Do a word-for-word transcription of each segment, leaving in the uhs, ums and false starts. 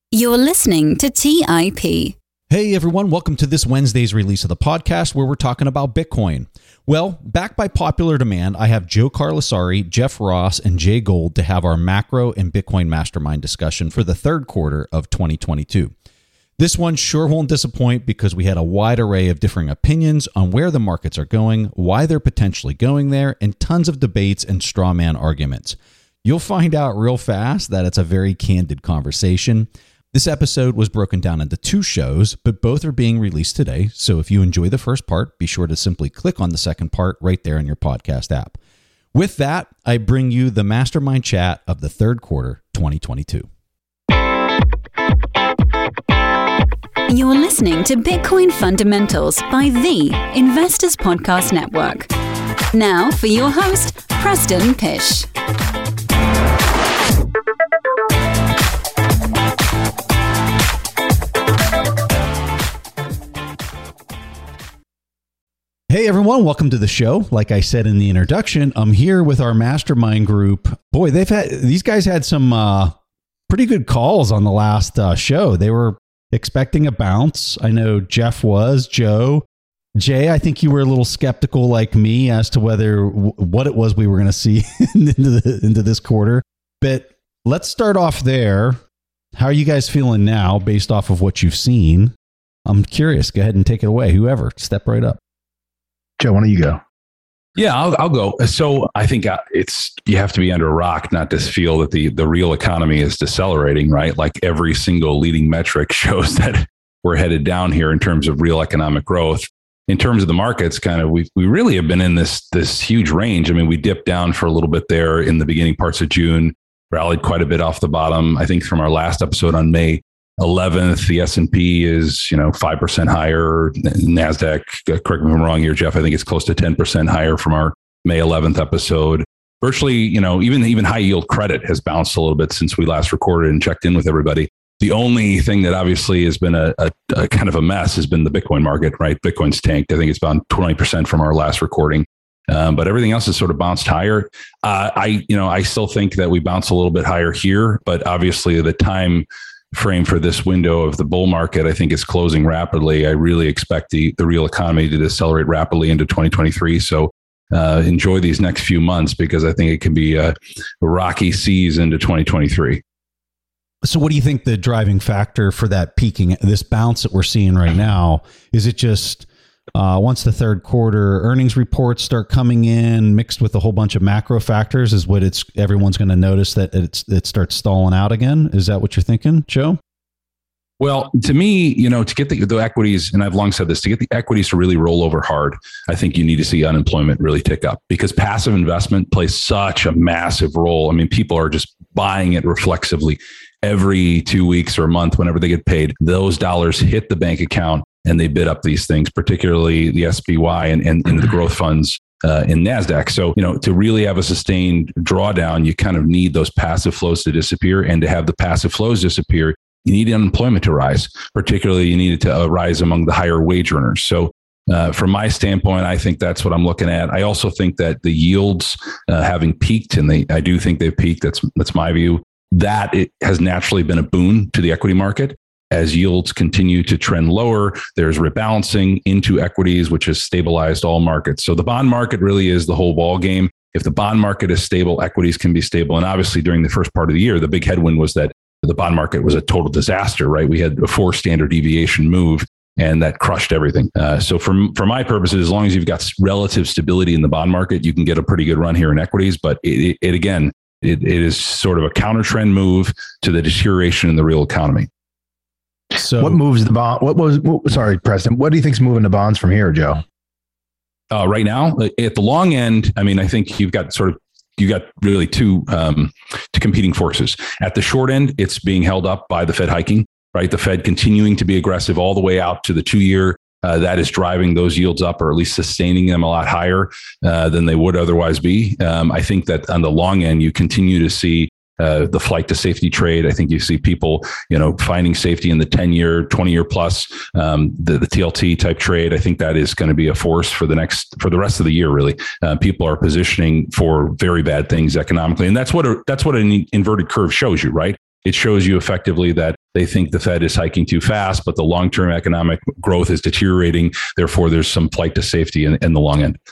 You're listening to T I P. Hey everyone, welcome to this Wednesday's release of the podcast where we're talking about Bitcoin. Well, back by popular demand, I have Joe Carlasare, Jeff Ross, and Jay Gold to have our macro and Bitcoin mastermind discussion for the third quarter of twenty twenty-two. This one sure won't disappoint because we had a wide array of differing opinions on where the markets are going, why they're potentially going there, and tons of debates and straw man arguments. You'll find out real fast that it's a very candid conversation. This episode was broken down into two shows, but both are being released today. So if you enjoy the first part, be sure to simply click on the second part right there in your podcast app. With that, I bring you the mastermind chat of the third quarter twenty twenty-two. You're listening to Bitcoin Fundamentals by the Investors Podcast Network. Now for your host, Preston Pysh. Hey everyone, welcome to the show. Like I said in the introduction, I'm here with our mastermind group. Boy, they've had these guys had some uh, pretty good calls on the last uh, show. They were expecting a bounce. I know Jeff was, Joe, Jay. I think you were a little skeptical like me as to whether w- what it was we were going to see into the, into this quarter. But let's start off there. How are you guys feeling now based off of what you've seen? I'm curious. Go ahead and take it away. Whoever, step right up. Joe, why don't you go? Yeah, I'll, I'll go. So I think it's you have to be under a rock not to feel that the, the real economy is decelerating, right? Like every single leading metric shows that we're headed down here in terms of real economic growth. In terms of the markets, kind of we we really have been in this this huge range. I mean, we dipped down for a little bit there in the beginning parts of June, rallied quite a bit off the bottom. I think from our last episode on May eleventh, the S and P is, you know, five percent higher. NASDAQ, correct me if I'm wrong here, Jeff, I think it's close to ten percent higher from our May eleventh episode. Virtually, you know, even, even high yield credit has bounced a little bit since we last recorded and checked in with everybody. The only thing that obviously has been a, a, a kind of a mess has been the Bitcoin market, right? Bitcoin's tanked. I think it's about twenty percent from our last recording. Um, but everything else has sort of bounced higher. Uh, I, you know, I still think that we bounce a little bit higher here, but obviously the time frame for this window of the bull market, I think, is closing rapidly. I really expect the, the real economy to decelerate rapidly into twenty twenty-three. So uh, enjoy these next few months because I think it can be a, a rocky seas into twenty twenty-three. So what do you think the driving factor for that peaking, this bounce that we're seeing right now? Is it just uh, once the third quarter earnings reports start coming in mixed with a whole bunch of macro factors is what it's everyone's going to notice that it's, it starts stalling out again? Is that what you're thinking, Joe? Well, to me, you know, to get the, the equities, and I've long said this, to get the equities to really roll over hard, I think you need to see unemployment really tick up because passive investment plays such a massive role. I mean, people are just buying it reflexively every two weeks or a month whenever they get paid. Those dollars hit the bank account and they bid up these things, particularly the S P Y and, and, and the growth funds uh, in NASDAQ. So, you know, to really have a sustained drawdown, you kind of need those passive flows to disappear. And to have the passive flows disappear, you need unemployment to rise. Particularly, you need it to uh, rise among the higher wage earners. So uh, from my standpoint, I think that's what I'm looking at. I also think that the yields uh, having peaked, and they, I do think they've peaked. That's, that's my view. That it has naturally been a boon to the equity market. As yields continue to trend lower, there's rebalancing into equities, which has stabilized all markets. So the bond market really is the whole ball game. If the bond market is stable, equities can be stable. And obviously during the first part of the year, the big headwind was that the bond market was a total disaster, right? We had a four standard deviation move and that crushed everything. Uh, so for, for my purposes, as long as you've got relative stability in the bond market, you can get a pretty good run here in equities. But it, it, it again, it, it is sort of a counter trend move to the deterioration in the real economy. So what moves the bond? What was, what, sorry, Preston, what do you think's moving the bonds from here, Joe? Uh, right now, at the long end, I mean, I think you've got sort of, you got really two, um, two competing forces. At the short end, it's being held up by the Fed hiking, right? The Fed continuing to be aggressive all the way out to the two year. Uh, that is driving those yields up, or at least sustaining them a lot higher uh, than they would otherwise be. Um, I think that on the long end, you continue to see Uh, the flight to safety trade. I think you see people, you know, finding safety in the ten year, twenty year plus, um, the, the T L T type trade. I think that is going to be a force for the next, for the rest of the year, really. Uh, people are positioning for very bad things economically. And that's what, a, that's what an inverted curve shows you, right? It shows you effectively that They think the Fed is hiking too fast, but the long-term economic growth is deteriorating. Therefore, there's some flight to safety in, in the long end.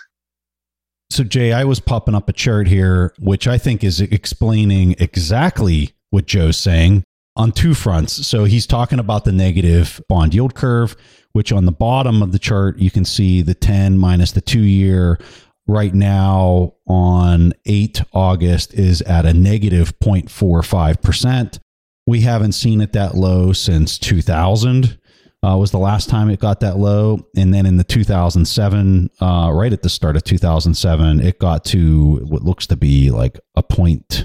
So, Jay, I was popping up a chart here, which I think is explaining exactly what Joe's saying on two fronts. So he's talking about the negative bond yield curve, which on the bottom of the chart, you can see the ten minus the two year right now on eighth August is at a negative zero point four five percent. We haven't seen it that low since two thousand. Uh, was the last time it got that low. And then in the two thousand seven, uh, right at the start of two thousand seven, it got to what looks to be like a point,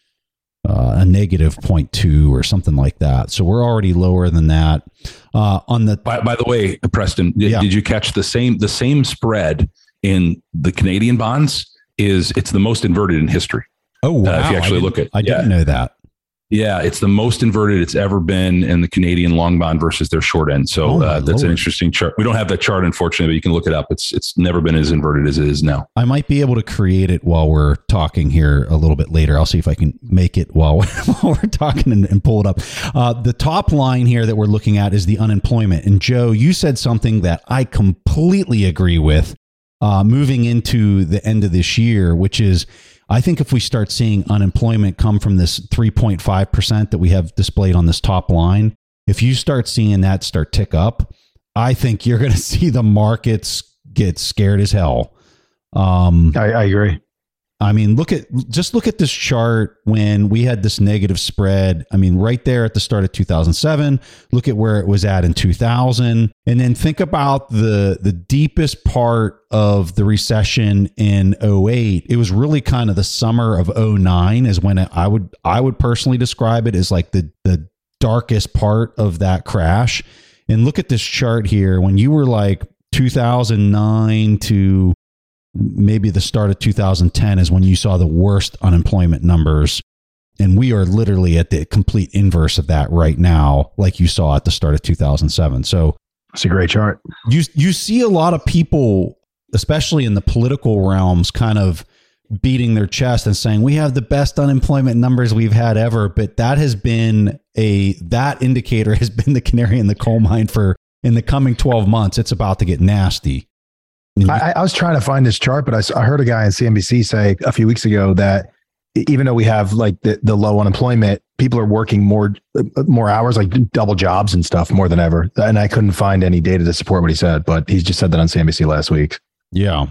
uh, a negative zero point two or something like that. So we're already lower than that. Uh, on the by, by the way, Preston, did, yeah. did you catch the same the same spread in the Canadian bonds? Is it's the most inverted in history. Oh, wow. Uh, if you actually look at, I didn't yeah. know that. Yeah, it's the most inverted it's ever been in the Canadian long bond versus their short end. So oh uh, that's Lord. an interesting chart. We don't have that chart, unfortunately, but you can look it up. It's it's never been as inverted as it is now. I might be able to create it while we're talking here a little bit later. I'll see if I can make it while, while we're talking and, and pull it up. Uh, the top line here that we're looking at is the unemployment. And Joe, you said something that I completely agree with uh, moving into the end of this year, which is I think if we start seeing unemployment come from this three point five percent that we have displayed on this top line, if you start seeing that start tick up, I think you're going to see the markets get scared as hell. Um, I, I agree. I mean, look at just look at this chart when we had this negative spread. I mean, right there at the start of two thousand seven, look at where it was at in two thousand. And then think about the the deepest part of the recession in oh eight. It was really kind of the summer of oh nine is when it, I would I would personally describe it as like the the darkest part of that crash. And look at this chart here. When you were like two thousand nine to maybe the start of two thousand ten is when you saw the worst unemployment numbers. And we are literally at the complete inverse of that right now, like you saw at the start of two thousand seven. So it's a great chart. You, you see a lot of people, especially in the political realms, kind of beating their chest and saying, we have the best unemployment numbers we've had ever. But that has been a, that indicator has been the canary in the coal mine for in the coming twelve months. It's about to get nasty. I, I was trying to find this chart, but I, I heard a guy on C N B C say a few weeks ago that even though we have like the, the low unemployment, people are working more more hours, like double jobs and stuff more than ever. And I couldn't find any data to support what he said, but he's just said that on C N B C last week. Yeah.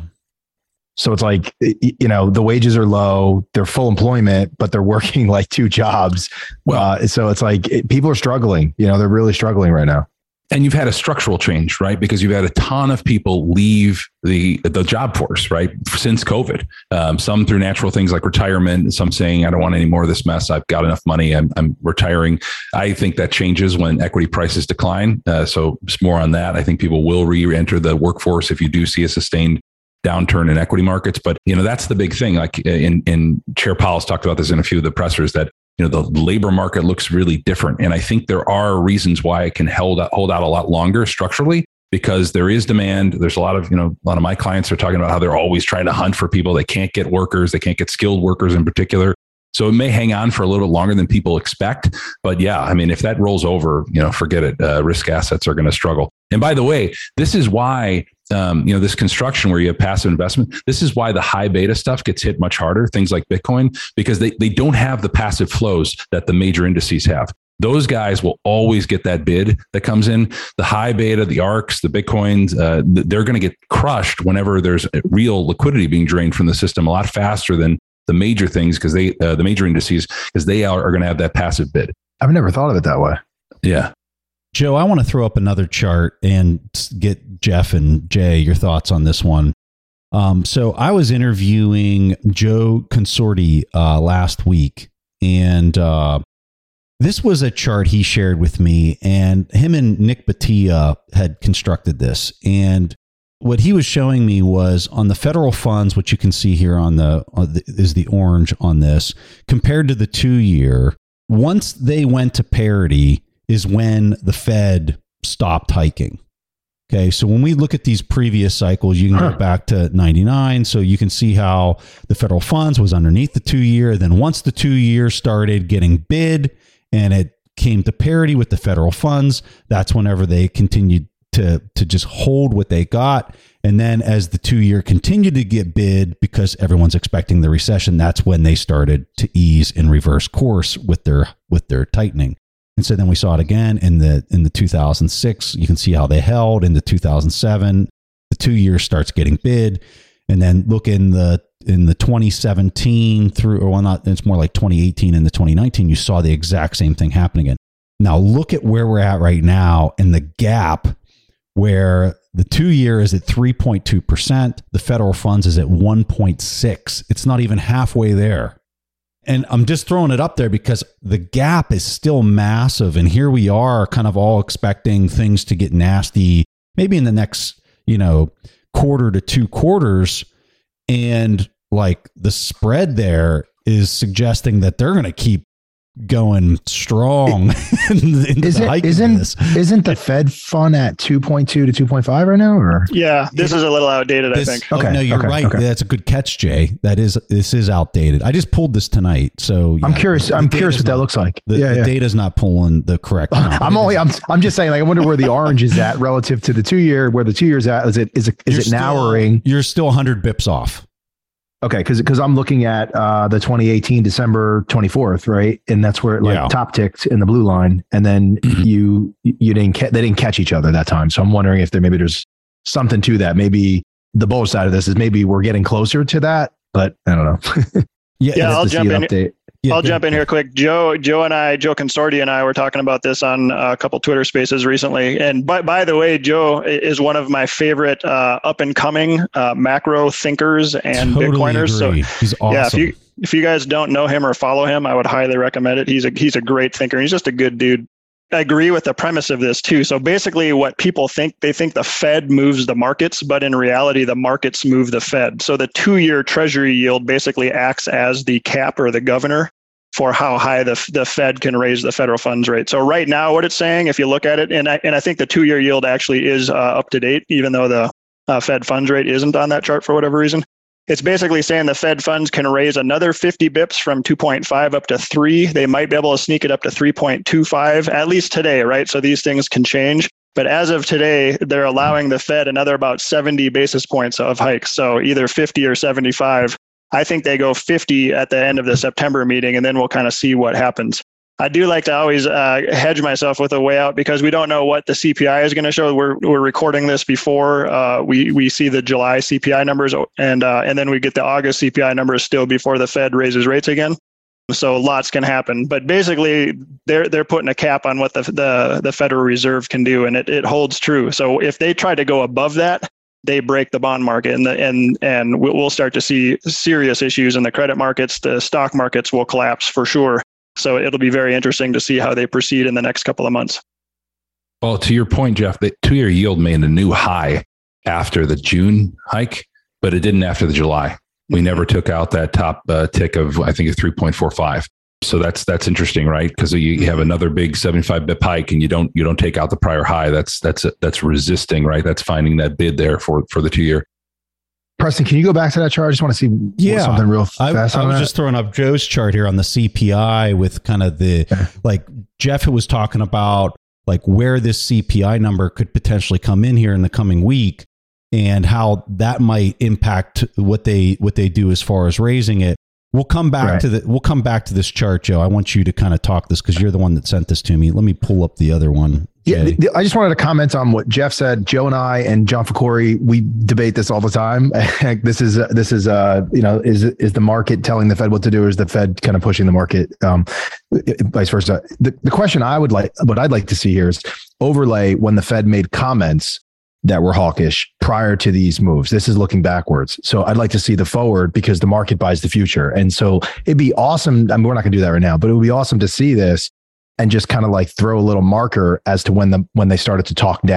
So it's like, you know, the wages are low, they're full employment, but they're working like two jobs. Well, uh, so it's like it, people are struggling, you know, they're really struggling right now. And you've had a structural change, right? Because you've had a ton of people leave the the job force, right? Since COVID, um, some through natural things like retirement, some saying, I don't want any more of this mess. I've got enough money. I'm, I'm retiring. I think that changes when equity prices decline. Uh, so it's more on that. I think people will re-enter the workforce if you do see a sustained downturn in equity markets. But, you know, that's the big thing. Like in, in Chair Powell's talked about this in a few of the pressers that, you know, the labor market looks really different. And I think there are reasons why it can hold out, hold out a lot longer structurally, because there is demand. There's a lot of, you know, a lot of my clients are talking about how they're always trying to hunt for people. They can't get workers. They can't get skilled workers in particular. So it may hang on for a little longer than people expect. But yeah, I mean, if that rolls over, you know, forget it. Uh, risk assets are going to struggle. And by the way, this is why, um, you know, this construction where you have passive investment, this is why the high beta stuff gets hit much harder, things like Bitcoin, because they, they don't have the passive flows that the major indices have. Those guys will always get that bid that comes in. The high beta, the A R Cs, the Bitcoins, uh, they're going to get crushed whenever there's real liquidity being drained from the system a lot faster than the major things, because they, uh, the major indices, because they are, are going to have that passive bid. I've never thought of it that way. Yeah. Joe, I want to throw up another chart and get Jeff and Jay your thoughts on this one. Um, so I was interviewing Joe Consorti uh, last week, and uh, this was a chart he shared with me, and him and Nick Batia had constructed this. And what he was showing me was on the federal funds, which you can see here on the, on the is the orange on this, compared to the two year. Once they went to parity is when the Fed stopped hiking. Okay, so when we look at these previous cycles, you can huh. go back to ninety-nine. So you can see how the federal funds was underneath the two year. Then once the two year started getting bid and it came to parity with the federal funds, that's whenever they continued to to just hold what they got. And then as the two-year continued to get bid, because everyone's expecting the recession, that's when they started to ease in reverse course with their with their tightening. And so then we saw it again in the in the two thousand six. You can see how they held in the two thousand seven. The two-year starts getting bid, and then look in the in the twenty seventeen through, or well, not, it's more like twenty eighteen and the twenty nineteen. You saw the exact same thing happening again. Now look at where we're at right now in the gap, where the two-year is at three point two percent. The federal funds is at one point six. It's not even halfway there. And I'm just throwing it up there because the gap is still massive. And here we are kind of all expecting things to get nasty, maybe in the next, you know, quarter to two quarters. And like the spread there is suggesting that they're going to keep going strong. It, isn't isn't, isn't the Fed fund at two point two to two point five right now? Or yeah, this is a little outdated. This, I think. Okay, oh, no, you're okay, right. Okay. That's a good catch, Jay. That is this is outdated. I just pulled this tonight, so yeah, I'm curious. I'm curious what that not, looks like. The, yeah, the yeah. data's not pulling the correct. I'm only. I'm. I'm just saying. Like, I wonder where the orange is at relative to the two year. Where the two years at is it is it is you're it still, narrowing? You're still one hundred bips off. Okay, because because I'm looking at uh, the twenty eighteen December twenty-fourth, right, and that's where it like yeah. top ticked in the blue line, and then you you didn't ca- they didn't catch each other that time. So I'm wondering if there maybe there's something to that. Maybe the bullish side of this is maybe we're getting closer to that, but I don't know. yeah, yeah I'll jump in. Update. Yeah, I'll jump in here quick. Joe, Joe and I, Joe Consorti and I were talking about this on a couple Twitter Spaces recently. And by by the way, Joe is one of my favorite uh, up and coming uh, macro thinkers and totally Bitcoiners. Agree. So he's awesome. Yeah, if you if you guys don't know him or follow him, I would highly recommend it. He's a he's a great thinker. He's just a good dude. I agree with the premise of this too. So basically what people think, they think the Fed moves the markets, but in reality, the markets move the Fed. So the two-year treasury yield basically acts as the cap or the governor for how high the the Fed can raise the federal funds rate. So right now, what it's saying, if you look at it, and I, and I think the two-year yield actually is uh, up to date, even though the uh, Fed funds rate isn't on that chart for whatever reason. It's basically saying the Fed funds can raise another fifty bips from two point five up to three. They might be able to sneak it up to three point two five, at least today, right? So these things can change. But as of today, they're allowing the Fed another about seventy basis points of hikes. So either fifty or seventy-five. I think they go fifty at the end of the September meeting, and then we'll kind of see what happens. I do like to always uh, hedge myself with a way out because we don't know what the C P I is going to show. We're we're recording this before uh, we we see the July C P I numbers, and uh, and then we get the August C P I numbers still before the Fed raises rates again. So lots can happen, but basically they're they're putting a cap on what the the, the Federal Reserve can do, and it it holds true. So if they try to go above that, they break the bond market, and the, and and we'll start to see serious issues in the credit markets. The stock markets will collapse for sure. So it'll be very interesting to see how they proceed in the next couple of months. Well, to your point, Jeff, the two-year yield made a new high after the June hike, but it didn't after the July. We never took out that top uh, tick of, I think, a three point four five. So that's that's interesting, right? Because you have another big seventy-five bip hike, and you don't you don't take out the prior high. That's that's that's resisting, right? That's finding that bid there for for the two year. Preston, can you go back to that chart? I just want to see yeah, something real fast. I, on I was that. just throwing up Joe's chart here on the C P I with kind of the yeah. like Jeff was talking about like where this C P I number could potentially come in here in the coming week, and how that might impact what they what they do as far as raising it. We'll come back right. to the we'll come back to this chart, Joe. I want you to kind of talk this because you're the one that sent this to me. Let me pull up the other one. Yeah, the, the, I just wanted to comment on what Jeff said. Joe and I and John Ficori, we debate this all the time. this is uh, this is uh you know is is the market telling the Fed what to do, or is the Fed kind of pushing the market? Um, vice versa. The the question I would like, what I'd like to see here is overlay when the Fed made comments that were hawkish prior to these moves. This is looking backwards. So I'd like to see the forward because the market buys the future. And so it'd be awesome. I mean, we're not gonna do that right now, but it would be awesome to see this and just kind of like throw a little marker as to when the when they started to talk down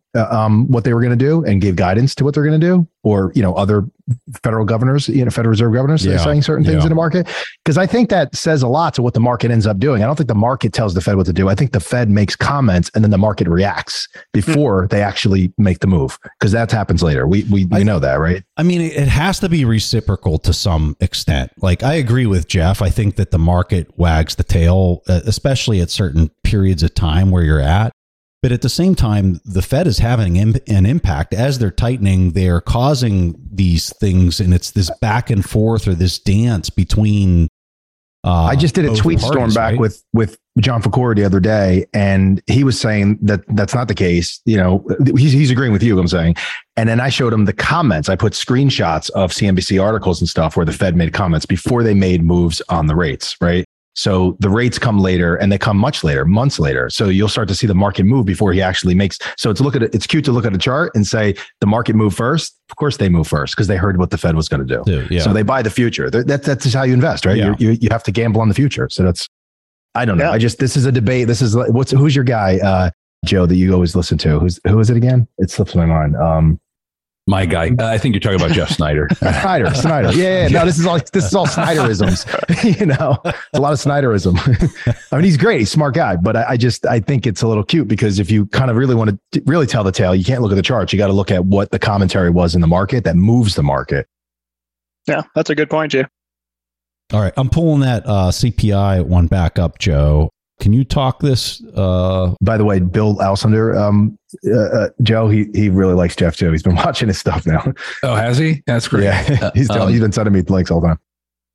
uh, um, what they were going to do and gave guidance to what they're going to do, or, you know, other federal governors, you know, Federal Reserve governors Yeah. saying certain things Yeah. in the market. Because I think that says a lot to what the market ends up doing. I don't think the market tells the Fed what to do. I think the Fed makes comments and then the market reacts before they actually make the move, because that happens later. We we, we know that, right? I mean, it it has to be reciprocal to some extent. Like, I agree with Jeff. I think that the market wags the tail, uh, especially at certain periods of time where you're at. But at the same time, the Fed is having im- an impact as they're tightening. They're causing these things, and it's this back and forth or this dance between. Uh, I just did a both tweet parties, storm back right? with with John Ficor the other day, and he was saying that that's not the case. You know, he's he's agreeing with you. I'm saying, and then I showed him the comments. I put screenshots of C N B C articles and stuff where the Fed made comments before they made moves on the rates, right? So the rates come later, and they come much later, months later. So you'll start to see the market move before he actually makes. So it's look at it. It's cute to look at a chart and say the market moved first. Of course, they move first because they heard what the Fed was going to do. Dude, yeah. So they buy the future. That's that's just how you invest, right? Yeah. You, you you have to gamble on the future. So that's. I don't know. Yeah. I just this is a debate. This is like, what's who's your guy, uh, Joe, that you always listen to? Who's who is it again? It slips my mind. Um, My guy. Uh, I think you're talking about Jeff Snyder. Snyder, Snyder. Yeah, yeah, no, this is all this is all Snyderisms. You know, it's a lot of Snyderism. I mean, he's great, he's a smart guy, but I, I just I think it's a little cute because if you kind of really want to really tell the tale, you can't look at the charts. You got to look at what the commentary was in the market that moves the market. Yeah, that's a good point, Jay. All right, I'm pulling that uh, C P I one back up, Joe. Can you talk this? Uh, By the way, Bill Alcindor, um, uh, uh, Joe, he he really likes Jeff too. He's been watching his stuff now. Oh, has he? That's great. Yeah, he's telling, Um, he's been sending me links all the time.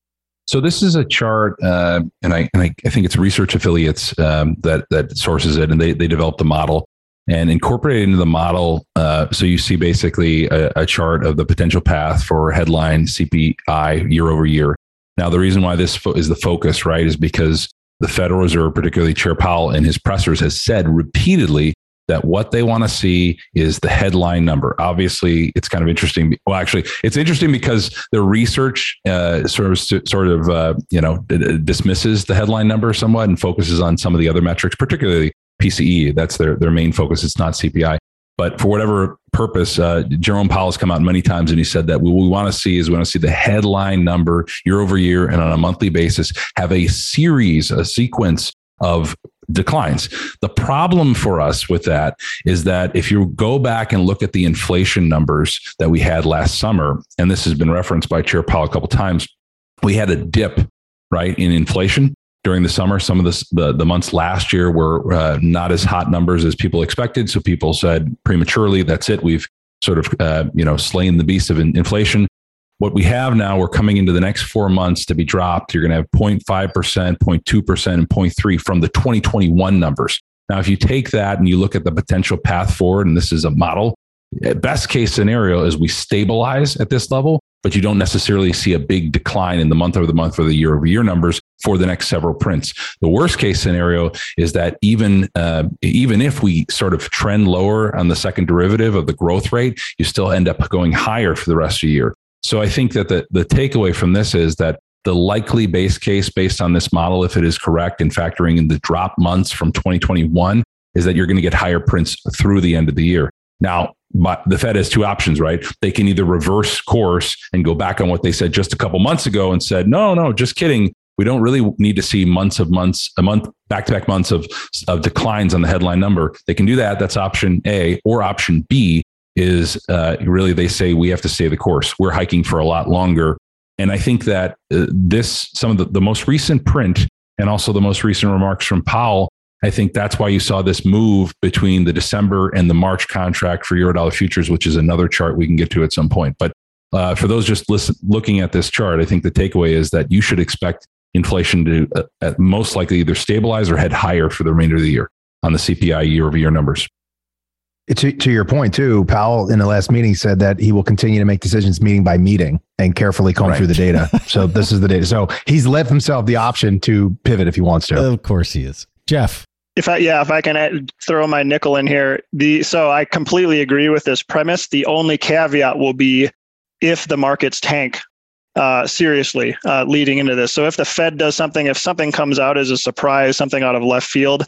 So this is a chart, uh, and I and I, I think it's Research Affiliates um, that that sources it, and they they developed the model and incorporated into the model. Uh, so you see basically a, a chart of the potential path for headline C P I year over year. Now, the reason why this fo- is the focus, right, is because the Federal Reserve, particularly Chair Powell and his pressers, has said repeatedly that what they want to see is the headline number. Obviously, it's kind of interesting. Well, actually, it's interesting because the research uh, sort of sort of uh, you know d- dismisses the headline number somewhat and focuses on some of the other metrics, particularly P C E. That's their their main focus. It's not C P I. But for whatever purpose, uh, Jerome Powell has come out many times and he said that what we want to see is we want to see the headline number year over year and on a monthly basis have a series, a sequence of declines. The problem for us with that is that if you go back and look at the inflation numbers that we had last summer, and this has been referenced by Chair Powell a couple of times, we had a dip, right, in inflation during the summer. Some of the, the, the months last year were uh, not as hot numbers as people expected. So people said prematurely, that's it. We've sort of, uh, you know, slain the beast of in- inflation. What we have now, we're coming into the next four months to be dropped. You're going to have zero point five percent, zero point two percent, and zero point three from the twenty twenty-one numbers. Now, if you take that and you look at the potential path forward, and this is a model, best case scenario is we stabilize at this level, but you don't necessarily see a big decline in the month over the month or the year over year numbers for the next several prints. The worst case scenario is that even uh, even if we sort of trend lower on the second derivative of the growth rate, you still end up going higher for the rest of the year. So I think that the, the takeaway from this is that the likely base case based on this model, if it is correct and factoring in the drop months from twenty twenty-one, is that you're going to get higher prints through the end of the year. Now, but the Fed has two options, right? They can either reverse course and go back on what they said just a couple months ago and said, no, no, just kidding. We don't really need to see months of months, a month, back-to-back months of, of declines on the headline number. They can do that. That's option A. Or option B is uh, really they say we have to stay the course. We're hiking for a lot longer. And I think that uh, this, some of the, the most recent print and also the most recent remarks from Powell, I think that's why you saw this move between the December and the March contract for Eurodollar futures, which is another chart we can get to at some point. But uh, for those just listen, looking at this chart, I think the takeaway is that you should expect inflation to uh, at most likely either stabilize or head higher for the remainder of the year on the C P I year over year numbers. To, to your point, too, Powell in the last meeting said that he will continue to make decisions meeting by meeting and carefully comb Right. through the data. So this is the data. So he's left himself the option to pivot if he wants to. of course he is. Jeff. If I, yeah, if I can add, throw my nickel in here, the so I completely agree with this premise. The only caveat will be if the markets tank uh, seriously uh, leading into this. So if the Fed does something, if something comes out as a surprise, something out of left field,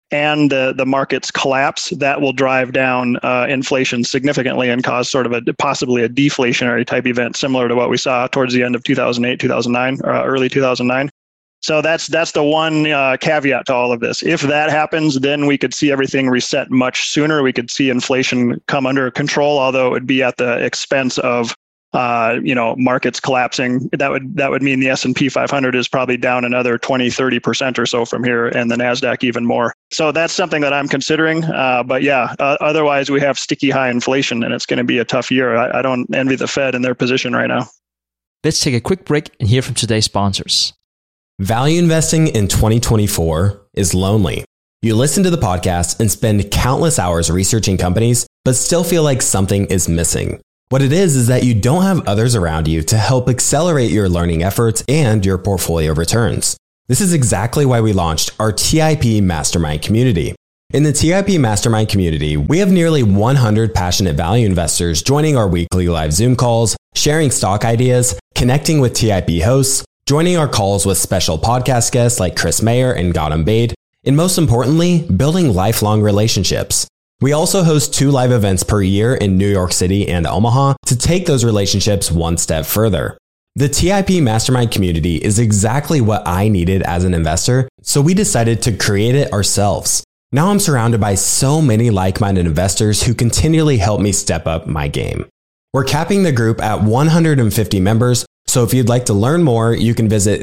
and the, the markets collapse, that will drive down uh, inflation significantly and cause sort of a possibly a deflationary type event, similar to what we saw towards the end of two thousand eight, two thousand nine, or early two thousand nine. So that's that's the one uh, caveat to all of this. If that happens, then we could see everything reset much sooner. We could see inflation come under control, although it would be at the expense of uh, you know markets collapsing. That would that would mean the S and P five hundred is probably down another twenty, thirty percent or so from here, and the NASDAQ even more. So that's something that I'm considering. Uh, but yeah, uh, otherwise we have sticky high inflation, and it's going to be a tough year. I, I don't envy the Fed in their position right now. Let's take a quick break and hear from today's sponsors. Value investing in twenty twenty-four is lonely. You listen to the podcast and spend countless hours researching companies, but still feel like something is missing. What it is is that you don't have others around you to help accelerate your learning efforts and your portfolio returns. This is exactly why we launched our T I P Mastermind community. In the T I P Mastermind community, we have nearly one hundred passionate value investors joining our weekly live Zoom calls, sharing stock ideas, connecting with T I P hosts, joining our calls with special podcast guests like Chris Mayer and Gautam Baid, and most importantly, building lifelong relationships. We also host two live events per year in New York City and Omaha to take those relationships one step further. The T I P Mastermind community is exactly what I needed as an investor, so we decided to create it ourselves. Now I'm surrounded by so many like-minded investors who continually help me step up my game. We're capping the group at one hundred fifty members, so if you'd like to learn more, you can visit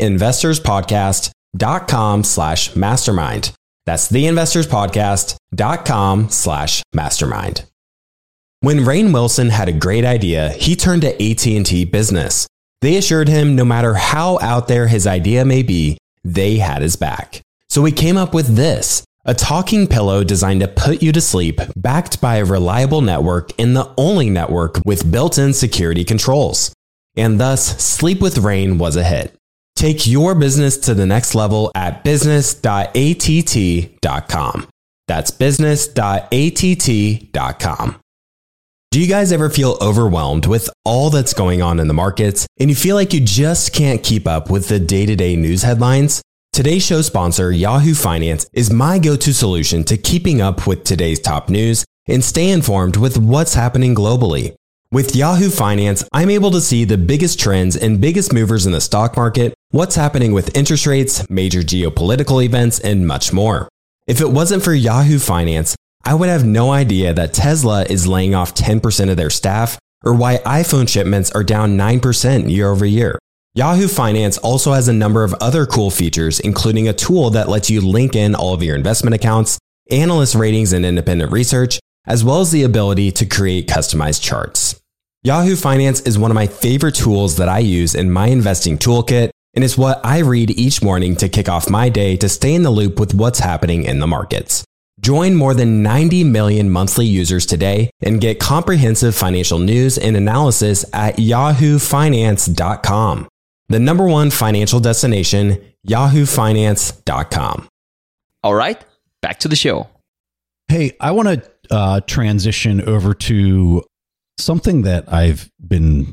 theinvestorspodcast.com slash mastermind. That's theinvestorspodcast.com slash mastermind. When Rainn Wilson had a great idea, he turned to A T and T Business. They assured him no matter how out there his idea may be, they had his back. So we came up with this, a talking pillow designed to put you to sleep, backed by a reliable network and the only network with built-in security controls. And thus, Sleep with Rainn was a hit. Take your business to the next level at business dot a t t dot com. That's business dot a t t dot com. Do you guys ever feel overwhelmed with all that's going on in the markets and you feel like you just can't keep up with the day-to-day news headlines? Today's show sponsor, Yahoo Finance, is my go-to solution to keeping up with today's top news and stay informed with what's happening globally. With Yahoo Finance, I'm able to see the biggest trends and biggest movers in the stock market, what's happening with interest rates, major geopolitical events, and much more. If it wasn't for Yahoo Finance, I would have no idea that Tesla is laying off ten percent of their staff or why iPhone shipments are down nine percent year over year. Yahoo Finance also has a number of other cool features, including a tool that lets you link in all of your investment accounts, analyst ratings and independent research, as well as the ability to create customized charts. Yahoo Finance is one of my favorite tools that I use in my investing toolkit, and it's what I read each morning to kick off my day to stay in the loop with what's happening in the markets. Join more than ninety million monthly users today and get comprehensive financial news and analysis at yahoo finance dot com. The number one financial destination, yahoo finance dot com. All right, back to the show. Hey, I want to uh, transition over to something that I've been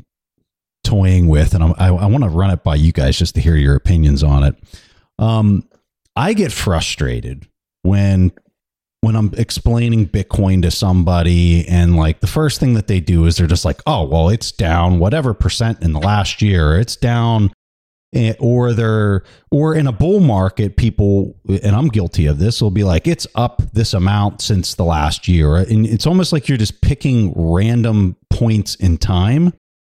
toying with, and I'm, I, I want to run it by you guys just to hear your opinions on it. Um, I get frustrated when when I'm explaining Bitcoin to somebody, and like the first thing that they do is they're just like, "Oh, well, it's down whatever percent in the last year. It's down." Or they're or in a bull market, people, and I'm guilty of this, will be like, it's up this amount since the last year. And it's almost like you're just picking random points in time.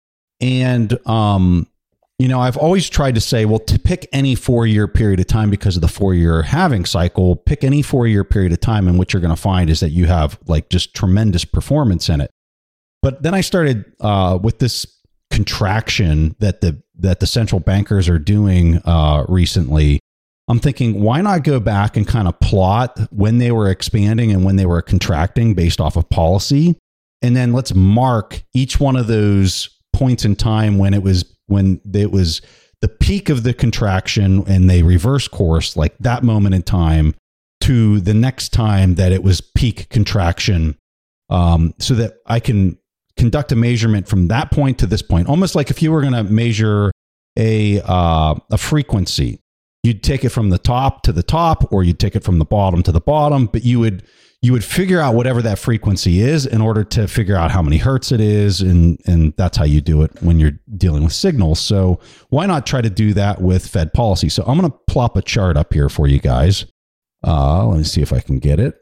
And, um, you know, I've always tried to say, well, to pick any four year period of time because of the four year halving cycle, pick any four year period of time. And what you're going to find is that you have like just tremendous performance in it. But then I started uh, with this contraction that the that the central bankers are doing uh, recently. I'm thinking, why not go back and kind of plot when they were expanding and when they were contracting based off of policy, and then let's mark each one of those points in time when it was when it was the peak of the contraction and they reverse course, like that moment in time, to the next time that it was peak contraction, um, so that I can conduct a measurement from that point to this point, almost like if you were going to measure a uh, a frequency. you'd take it from the top to the top, or you'd take it from the bottom to the bottom, but you would you would figure out whatever that frequency is in order to figure out how many hertz it is, and and that's how you do it when you're dealing with signals. So why not try to do that with Fed policy? So I'm going to plop a chart up here for you guys. Uh, let me see if I can get it.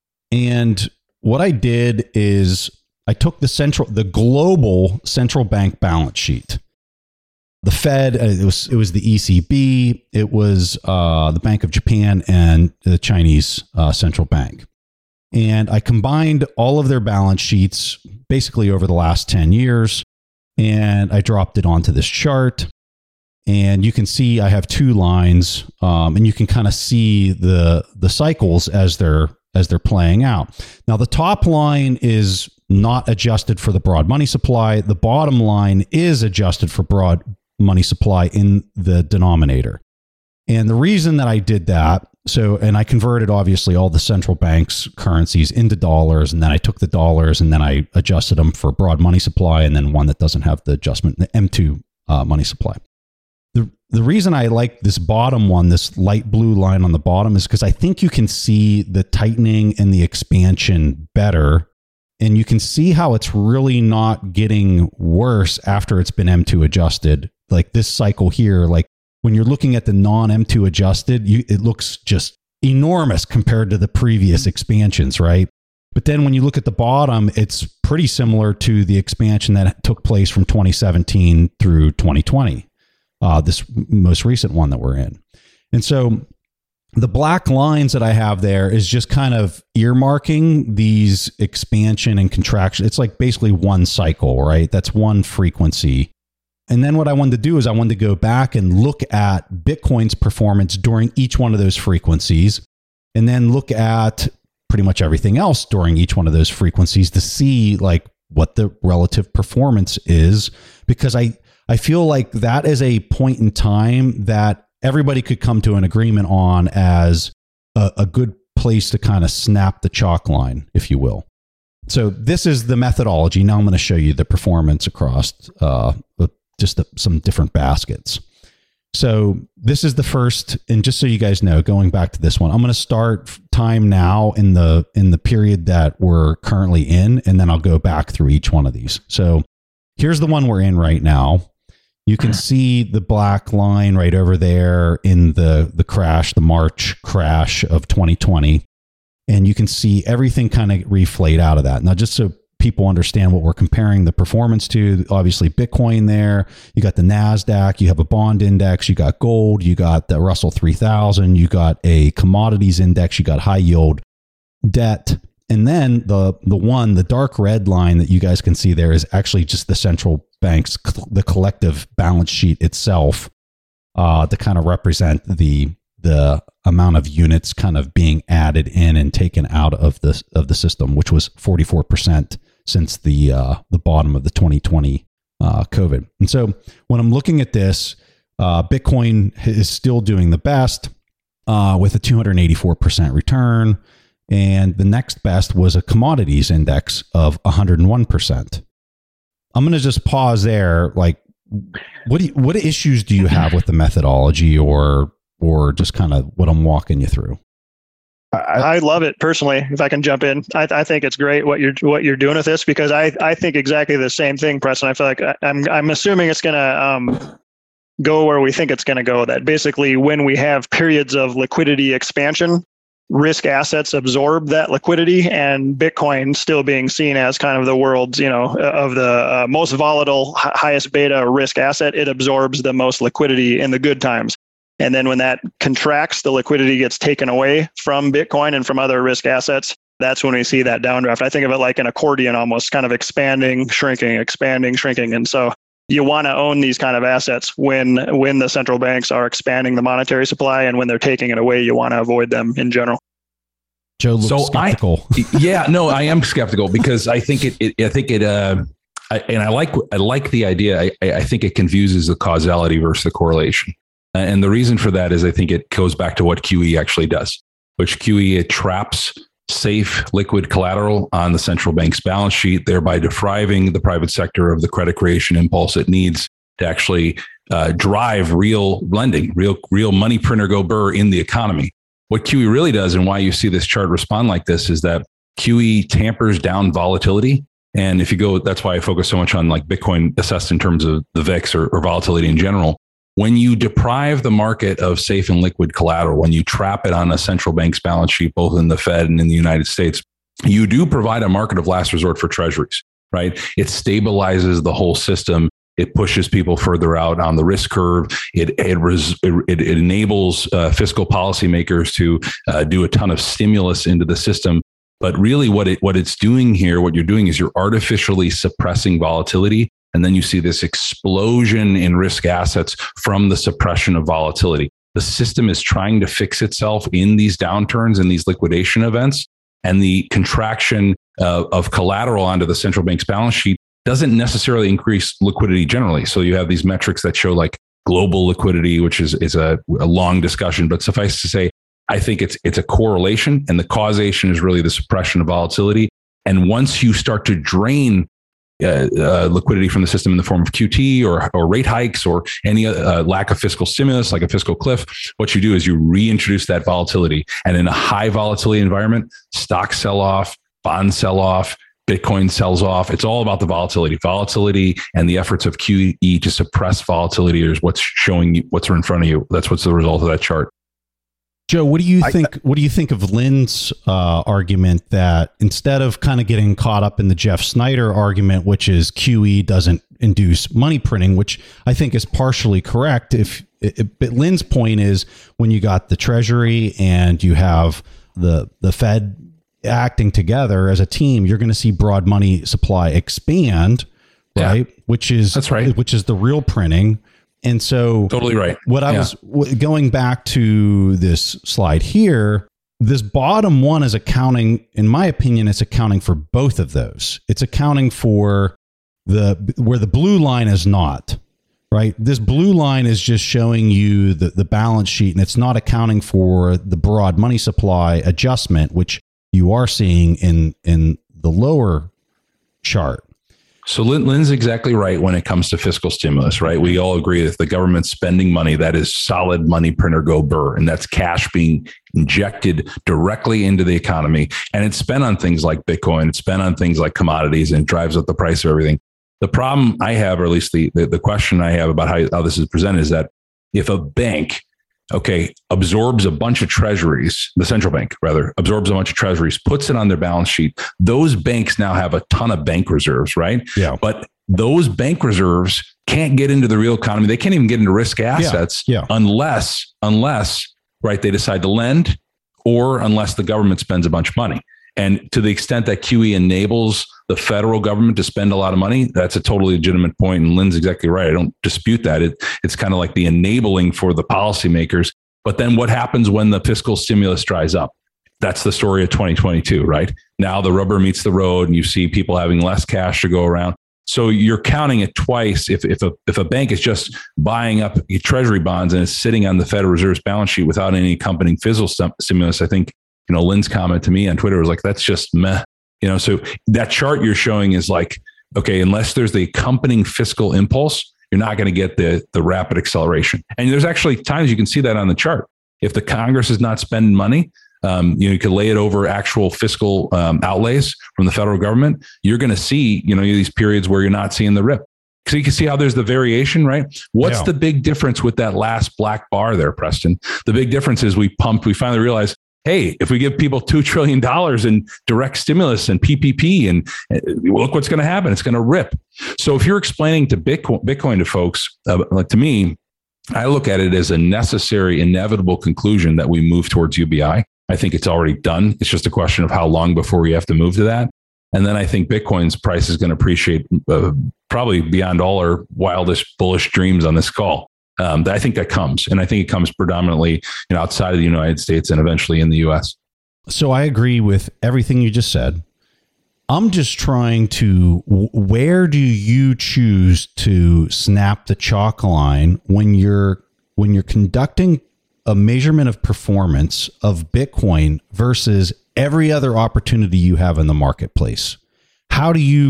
And what I did is I took the central, the global central bank balance sheet. The Fed, uh, it was it was the E C B, it was uh, the Bank of Japan, and the Chinese uh, central bank. And I combined all of their balance sheets basically over the last ten years, and I dropped it onto this chart. And you can see I have two lines, um, and you can kind of see the the cycles as they're as they're playing out. Now, the top line is not adjusted for the broad money supply. The bottom line is adjusted for broad money supply in the denominator. And the reason that I did that, so, and I converted obviously all the central banks' currencies into dollars, and then I took the dollars and then I adjusted them for broad money supply, and then one that doesn't have the adjustment, the M two uh, money supply. The the reason I like this bottom one, this light blue line on the bottom, is because I think you can see the tightening and the expansion better. And you can see how it's really not getting worse after it's been M two adjusted. Like this cycle here, like when you're looking at the non-M two adjusted, you, it looks just enormous compared to the previous expansions, right? But then when you look at the bottom, it's pretty similar to the expansion that took place from twenty seventeen through twenty twenty. Uh, this most recent one that we're in. And so the black lines that I have there is just kind of earmarking these expansion and contraction. It's like basically one cycle, right? That's one frequency. And then what I wanted to do is I wanted to go back and look at Bitcoin's performance during each one of those frequencies, and then look at pretty much everything else during each one of those frequencies to see like what the relative performance is, because I, I feel like that is a point in time that everybody could come to an agreement on as a, a good place to kind of snap the chalk line, if you will. So this is the methodology. Now I'm going to show you the performance across uh, just the, some different baskets. So this is the first, and just so you guys know, going back to this one, I'm going to start time now in the in the period that we're currently in, and then I'll go back through each one of these. So here's the one we're in right now. You can see the black line right over there in the, the crash, the March crash of twenty twenty. And you can see everything kind of reflate out of that. Now, just so people understand what we're comparing the performance to, obviously Bitcoin there, you got the NASDAQ, you have a bond index, you got gold, you got the Russell three thousand, you got a commodities index, you got high yield debt. And then the the one, the dark red line that you guys can see there is actually just the central bank's, the collective balance sheet itself, uh, to kind of represent the the amount of units kind of being added in and taken out of the of the system, which was forty-four percent since the uh, the bottom of the twenty twenty uh, COVID. And so when I'm looking at this, uh, Bitcoin is still doing the best uh, with a two hundred eighty-four percent return. And the next best was a commodities index of one hundred one percent. I'm going to just pause there. Like, what do you, what issues do you have with the methodology, or or just kind of what I'm walking you through? I, I love it personally. If I can jump in, I, I think it's great what you're what you're doing with this, because I, I think exactly the same thing, Preston. I feel like I, I'm I'm assuming it's going to um, go where we think it's going to go. That basically, when we have periods of liquidity expansion, risk assets absorb that liquidity, and Bitcoin still being seen as kind of the world's, you know, of the uh, most volatile, highest beta risk asset, it absorbs the most liquidity in the good times. And then when that contracts, the liquidity gets taken away from Bitcoin and from other risk assets. That's when we see that downdraft. I think of it like an accordion, almost kind of expanding, shrinking, expanding, shrinking. And so you want to own these kind of assets when when the central banks are expanding the monetary supply, and when they're taking it away, you want to avoid them in general. Joe looks so skeptical. I, yeah, no, I am skeptical because I think it. it I think it. Uh, I, and I like I like the idea. I, I think it confuses the causality versus the correlation, and the reason for that is I think it goes back to what Q E actually does, which Q E it traps safe liquid collateral on the central bank's balance sheet, thereby depriving the private sector of the credit creation impulse it needs to actually uh, drive real lending, real real money printer go burr in the economy. What Q E really does, and why you see this chart respond like this, is that Q E tampers down volatility. And if you go, that's why I focus so much on like Bitcoin assessed in terms of the V I X or, or volatility in general. When you deprive the market of safe and liquid collateral, when you trap it on a central bank's balance sheet, both in the Fed and in the United States, you do provide a market of last resort for treasuries, right? It stabilizes the whole system. It pushes people further out on the risk curve. It it, res, it, it enables uh, fiscal policymakers to uh, do a ton of stimulus into the system. But really what it what it's doing here, what you're doing is you're artificially suppressing volatility. And then you see this explosion in risk assets from the suppression of volatility. The system is trying to fix itself in these downturns and these liquidation events. And the contraction uh, of collateral onto the central bank's balance sheet doesn't necessarily increase liquidity generally. So you have these metrics that show like global liquidity, which is, is a, a long discussion, but suffice to say, I think it's it's a correlation, and the causation is really the suppression of volatility. And once you start to drain uh, uh, liquidity from the system in the form of Q T or or rate hikes or any uh, lack of fiscal stimulus, like a fiscal cliff, what you do is you reintroduce that volatility. And in a high volatility environment, stocks sell off, bonds sell off, Bitcoin sells off. It's all about the volatility. Volatility and the efforts of Q E to suppress volatility is what's showing you what's in front of you. That's what's the result of that chart. Joe, what do you I, think? What do you think of Lynn's uh, argument that instead of kind of getting caught up in the Jeff Snyder argument, which is Q E doesn't induce money printing, which I think is partially correct. If it, but Lynn's point is when you got the Treasury and you have the the Fed acting together as a team, you're going to see broad money supply expand, right? Yeah. Which is that's right. Which is the real printing. And so totally right. What I yeah. was going back to this slide here, this bottom one is accounting, in my opinion, it's accounting for both of those. It's accounting for the where the blue line is not, right? This blue line is just showing you the, the balance sheet, and it's not accounting for the broad money supply adjustment, which you are seeing in, in the lower chart. So Lynn, Lynn's exactly right when it comes to fiscal stimulus, right? We all agree that if the government's spending money, that is solid money printer go burr, and that's cash being injected directly into the economy. And it's spent on things like Bitcoin, it's spent on things like commodities, and it drives up the price of everything. The problem I have, or at least the, the, the question I have about how, how this is presented, is that if a bank, okay, absorbs a bunch of treasuries, the central bank rather, absorbs a bunch of treasuries, puts it on their balance sheet, those banks now have a ton of bank reserves, right? Yeah. But those bank reserves can't get into the real economy. They can't even get into risk assets yeah. Yeah. unless, unless, right, they decide to lend, or unless the government spends a bunch of money. And to the extent that Q E enables the federal government to spend a lot of money, that's a totally legitimate point. And Lynn's exactly right. I don't dispute that. It, it's kind of like the enabling for the policymakers. But then what happens when the fiscal stimulus dries up? That's the story of twenty twenty-two, right? Now the rubber meets the road and you see people having less cash to go around. So you're counting it twice. If, if, a, if a bank is just buying up treasury bonds and is sitting on the Federal Reserve's balance sheet without any accompanying fiscal stimulus, I think, you know, Lynn's comment to me on Twitter was like, that's just meh. You know, so that chart you're showing is like, okay, unless there's the accompanying fiscal impulse, you're not going to get the, the rapid acceleration. And there's actually times you can see that on the chart. If the Congress is not spending money, um, you know, you can lay it over actual fiscal um, outlays from the federal government. You're going to see, you know, these periods where you're not seeing the rip. So you can see how there's the variation, right? What's yeah. the big difference with that last black bar there, Preston? The big difference is we pumped, we finally realized, hey, if we give people two trillion dollars in direct stimulus and P P P, and uh, look what's going to happen, it's going to rip. So if you're explaining to Bitcoin, Bitcoin to folks, uh, like to me, I look at it as a necessary, inevitable conclusion that we move towards U B I. I think it's already done. It's just a question of how long before we have to move to that. And then I think Bitcoin's price is going to appreciate uh, probably beyond all our wildest bullish dreams on this call. Um, I think that comes, and I think it comes predominantly, you know, outside of the United States and eventually in the U S. So I agree with everything you just said. I'm just trying to, where do you choose to snap the chalk line when you're when you're conducting a measurement of performance of Bitcoin versus every other opportunity you have in the marketplace? How do you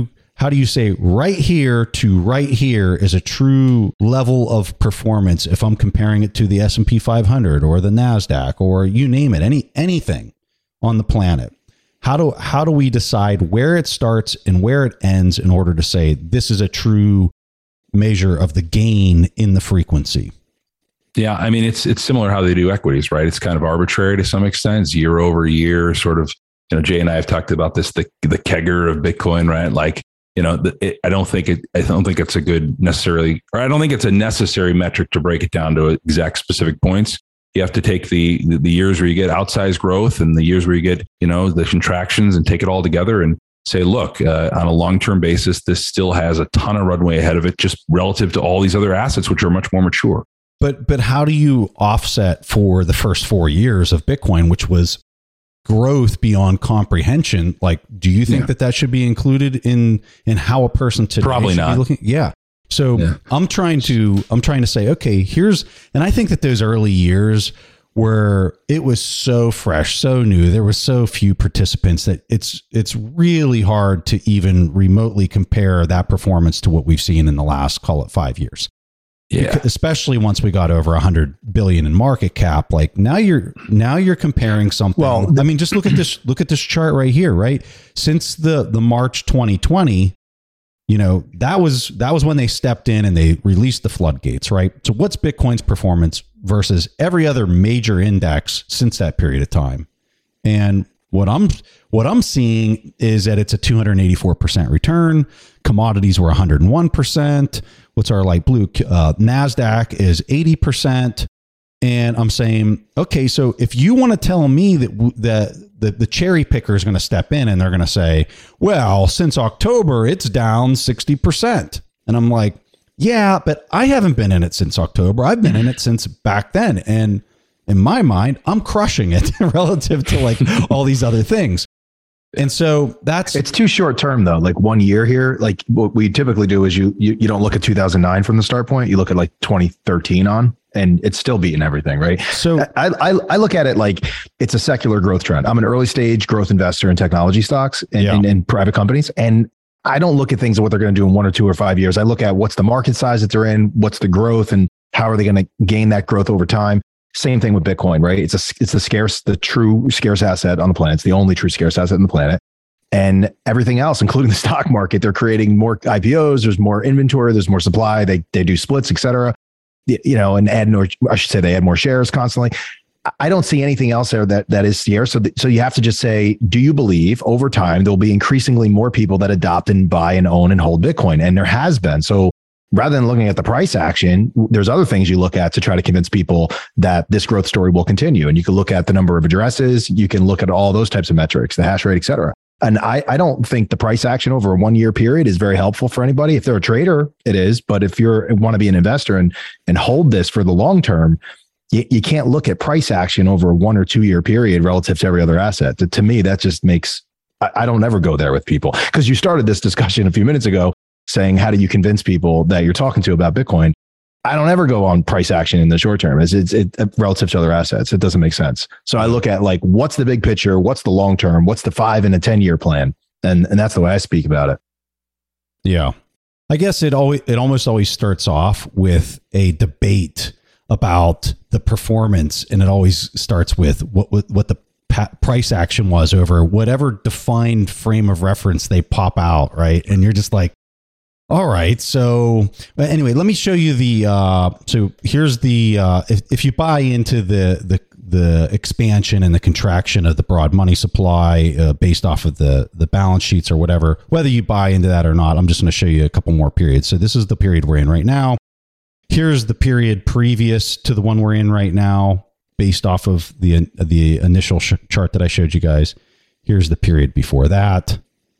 how do you say right here to right here is a true level of performance if I'm comparing it to the S and P five hundred or the NASDAQ or you name it, any anything on the planet? How do how do we decide where it starts and where it ends in order to say this is a true measure of the gain in the frequency? Yeah, I mean, it's it's similar how they do equities, right? It's kind of arbitrary to some extent, it's year over year, sort of. You know, Jay and I have talked about this, the the kegger of Bitcoin, right? Like, you know, the, it, I don't think it. I don't think it's a good necessarily, or I don't think it's a necessary metric to break it down to exact specific points. You have to take the the, the years where you get outsized growth and the years where you get, you know, the contractions and take it all together and say, look, uh, on a long term basis, this still has a ton of runway ahead of it, just relative to all these other assets, which are much more mature. But but how do you offset for the first four years of Bitcoin, which was growth beyond comprehension? Like, do you think yeah. that that should be included in in how a person today probably should not be looking? Yeah. So yeah. I'm trying to I'm trying to say, okay, here's, and I think that those early years where it was so fresh, so new, there was so few participants that it's it's really hard to even remotely compare that performance to what we've seen in the last, call it five years. Yeah. Especially once we got over a hundred billion in market cap. Like now you're now you're comparing something. Well, I mean, just look at this. Look at this chart right here. Right, since the the March twenty twenty, you know, that was that was when they stepped in and they released the floodgates. Right. So what's Bitcoin's performance versus every other major index since that period of time? And what I'm what I'm seeing is that it's a two hundred eighty-four percent return. Commodities were one hundred one percent. What's our light blue? Uh, NASDAQ is eighty percent. And I'm saying, okay, so if you want to tell me that w- that the, the cherry picker is going to step in and they're going to say, well, since October, it's down sixty percent. And I'm like, yeah, but I haven't been in it since October. I've been in it since back then. And in my mind, I'm crushing it relative to like all these other things. And so that's it's too short term though. Like one year here, like what we typically do is you, you, you don't look at two thousand nine from the start point. You look at like twenty thirteen on, and it's still beating everything. Right. So I, I, I look at it like it's a secular growth trend. I'm an early stage growth investor in technology stocks and, yeah. and, and private companies. And I don't look at things of what they're going to do in one or two or five years. I look at what's the market size that they're in, what's the growth, and how are they going to gain that growth over time. Same thing with Bitcoin, right? It's a, it's the scarce, the true scarce asset on the planet. It's the only true scarce asset on the planet. And everything else, including the stock market, they're creating more I P Os. There's more inventory. There's more supply. They they do splits, et cetera. You know, and add more. I should say they add more shares constantly. I don't see anything else there that that is scarce. So th- so you have to just say, do you believe over time there'll be increasingly more people that adopt and buy and own and hold Bitcoin? And there has been. So rather than looking at the price action, there's other things you look at to try to convince people that this growth story will continue. And you can look at the number of addresses. You can look at all those types of metrics, the hash rate, et cetera. And I, I don't think the price action over a one year period is very helpful for anybody. If they're a trader, it is. But if you're want to be an investor and and hold this for the long term, you, you can't look at price action over a one or two year period relative to every other asset. To, to me, that just makes I, I don't ever go there with people, because you started this discussion a few minutes ago saying, how do you convince people that you're talking to about Bitcoin? I don't ever go on price action in the short term. It's, it's it, relative to other assets. It doesn't make sense. So I look at like, what's the big picture? What's the long term? What's the five and a ten year plan? And and that's the way I speak about it. Yeah, I guess it always it almost always starts off with a debate about the performance, and it always starts with what what, what the pa- price action was over whatever defined frame of reference they pop out, right? And you're just like, all right. So anyway, let me show you the, uh, so here's the, uh, if, if you buy into the, the, the expansion and the contraction of the broad money supply, uh, based off of the, the balance sheets or whatever, whether you buy into that or not, I'm just going to show you a couple more periods. So this is the period we're in right now. Here's the period previous to the one we're in right now, based off of the, the initial sh- chart that I showed you guys. Here's the period before that.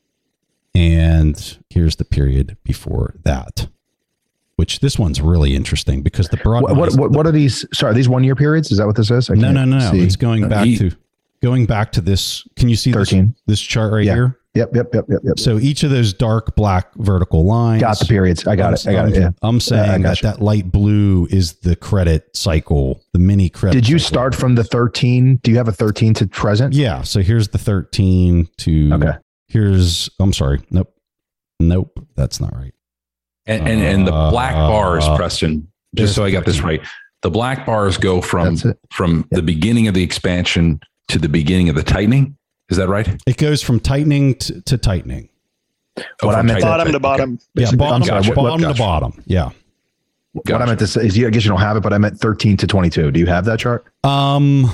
And here's the period before that, which this one's really interesting because the broad. What what, what, what are these? Sorry, are these one year periods? Is that what this is? I no, no, no, no. See. It's going back he, to going back to this. Can you see thirteen this, this chart right yeah. here? Yep, yep, yep, yep, yep. So each of those dark black vertical lines. Got the periods. I got I'm, it. I got I'm, it. Yeah. I'm saying yeah, that that light blue is the credit cycle, the mini credit. Did you cycle. start from the thirteen? Do you have a thirteen to present? Yeah. So here's the thirteen to. Okay. Here's. I'm sorry. Nope. Nope, that's not right. And and, and the black bars, Uh, Preston, just so I got this right, the black bars go from from the beginning of the expansion to the beginning of the tightening. Is that right? It goes from tightening to, to tightening. Oh, What I from meant to- Bottom to bottom. Yeah, bottom, I'm sorry, what- bottom what- to bottom. Yeah. What I meant to say is, you, I guess you don't have it, but I meant thirteen to twenty-two. Do you have that chart? Um,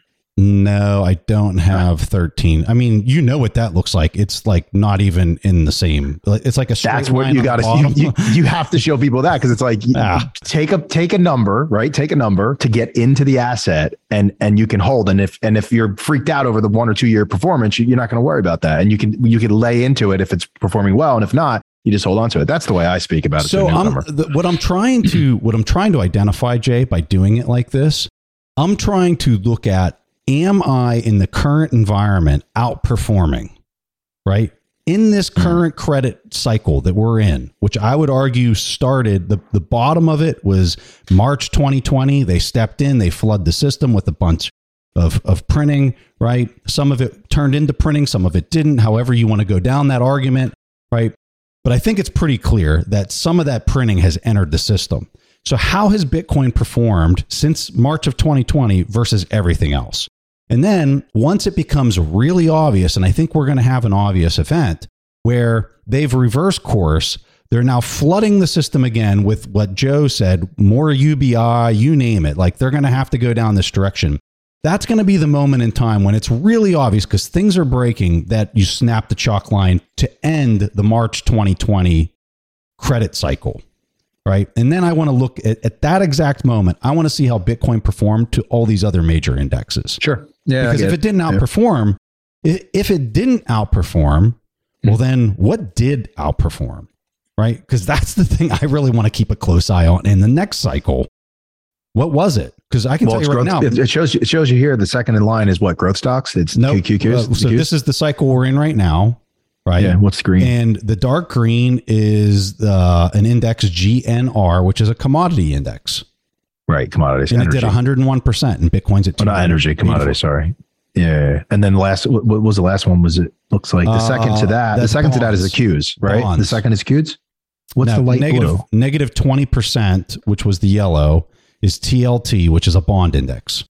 no, I don't have thirteen. I mean, you know what that looks like. It's like not even in the same. It's like a straight That's what line you on got the to. bottom. You, you, you have to show people that because it's like you- Ah. take a take a number, right? Take a number to get into the asset, and and you can hold. And if and if you're freaked out over the one or two year performance, you, you're not going to worry about that. And you can you can lay into it if it's performing well, and if not, you just hold on to it. That's the way I speak about it. So I'm, the, what I'm trying to what I'm trying to identify, Jay, by doing it like this, I'm trying to look at, am I in the current environment outperforming, right? In this current credit cycle that we're in, which I would argue started, the, the bottom of it was March twenty twenty. They stepped in, they flood the system with a bunch of, of printing, right? Some of it turned into printing, some of it didn't. However you want to go down that argument, right? But I think it's pretty clear that some of that printing has entered the system. So how has Bitcoin performed since March of twenty twenty versus everything else? And then once it becomes really obvious, and I think we're going to have an obvious event where they've reversed course, they're now flooding the system again with what Joe said, more U B I, you name it. Like they're going to have to go down this direction. That's going to be the moment in time when it's really obvious because things are breaking that you snap the chalk line to end the March twenty twenty credit cycle, right? And then I want to look at, at that exact moment. I want to see how Bitcoin performed to all these other major indexes. Sure. Yeah. Because if it didn't outperform, yeah. if it didn't outperform, well, then what did outperform, right? Because that's the thing I really want to keep a close eye on in the next cycle. What was it? Because I can well, tell you right growth, now. It, it shows you. It shows you here. The second in line is what growth stocks. It's no nope. Q Qs. Uh, so this is the cycle we're in right now, right? Yeah. What's green? And the dark green is uh, an index G N R, which is a commodity index. Right. Commodities. And energy. it did one hundred one percent, and Bitcoin's at oh, not energy. Commodity. Sorry. Yeah. And then last, what, what was the last one? Was it looks like the uh, second to that? The second bonds. to that is the Qs, right? Bonds. The second is Qs. What's no, the light negative, blue? Negative twenty percent, which was the yellow, is T L T, which is a bond index.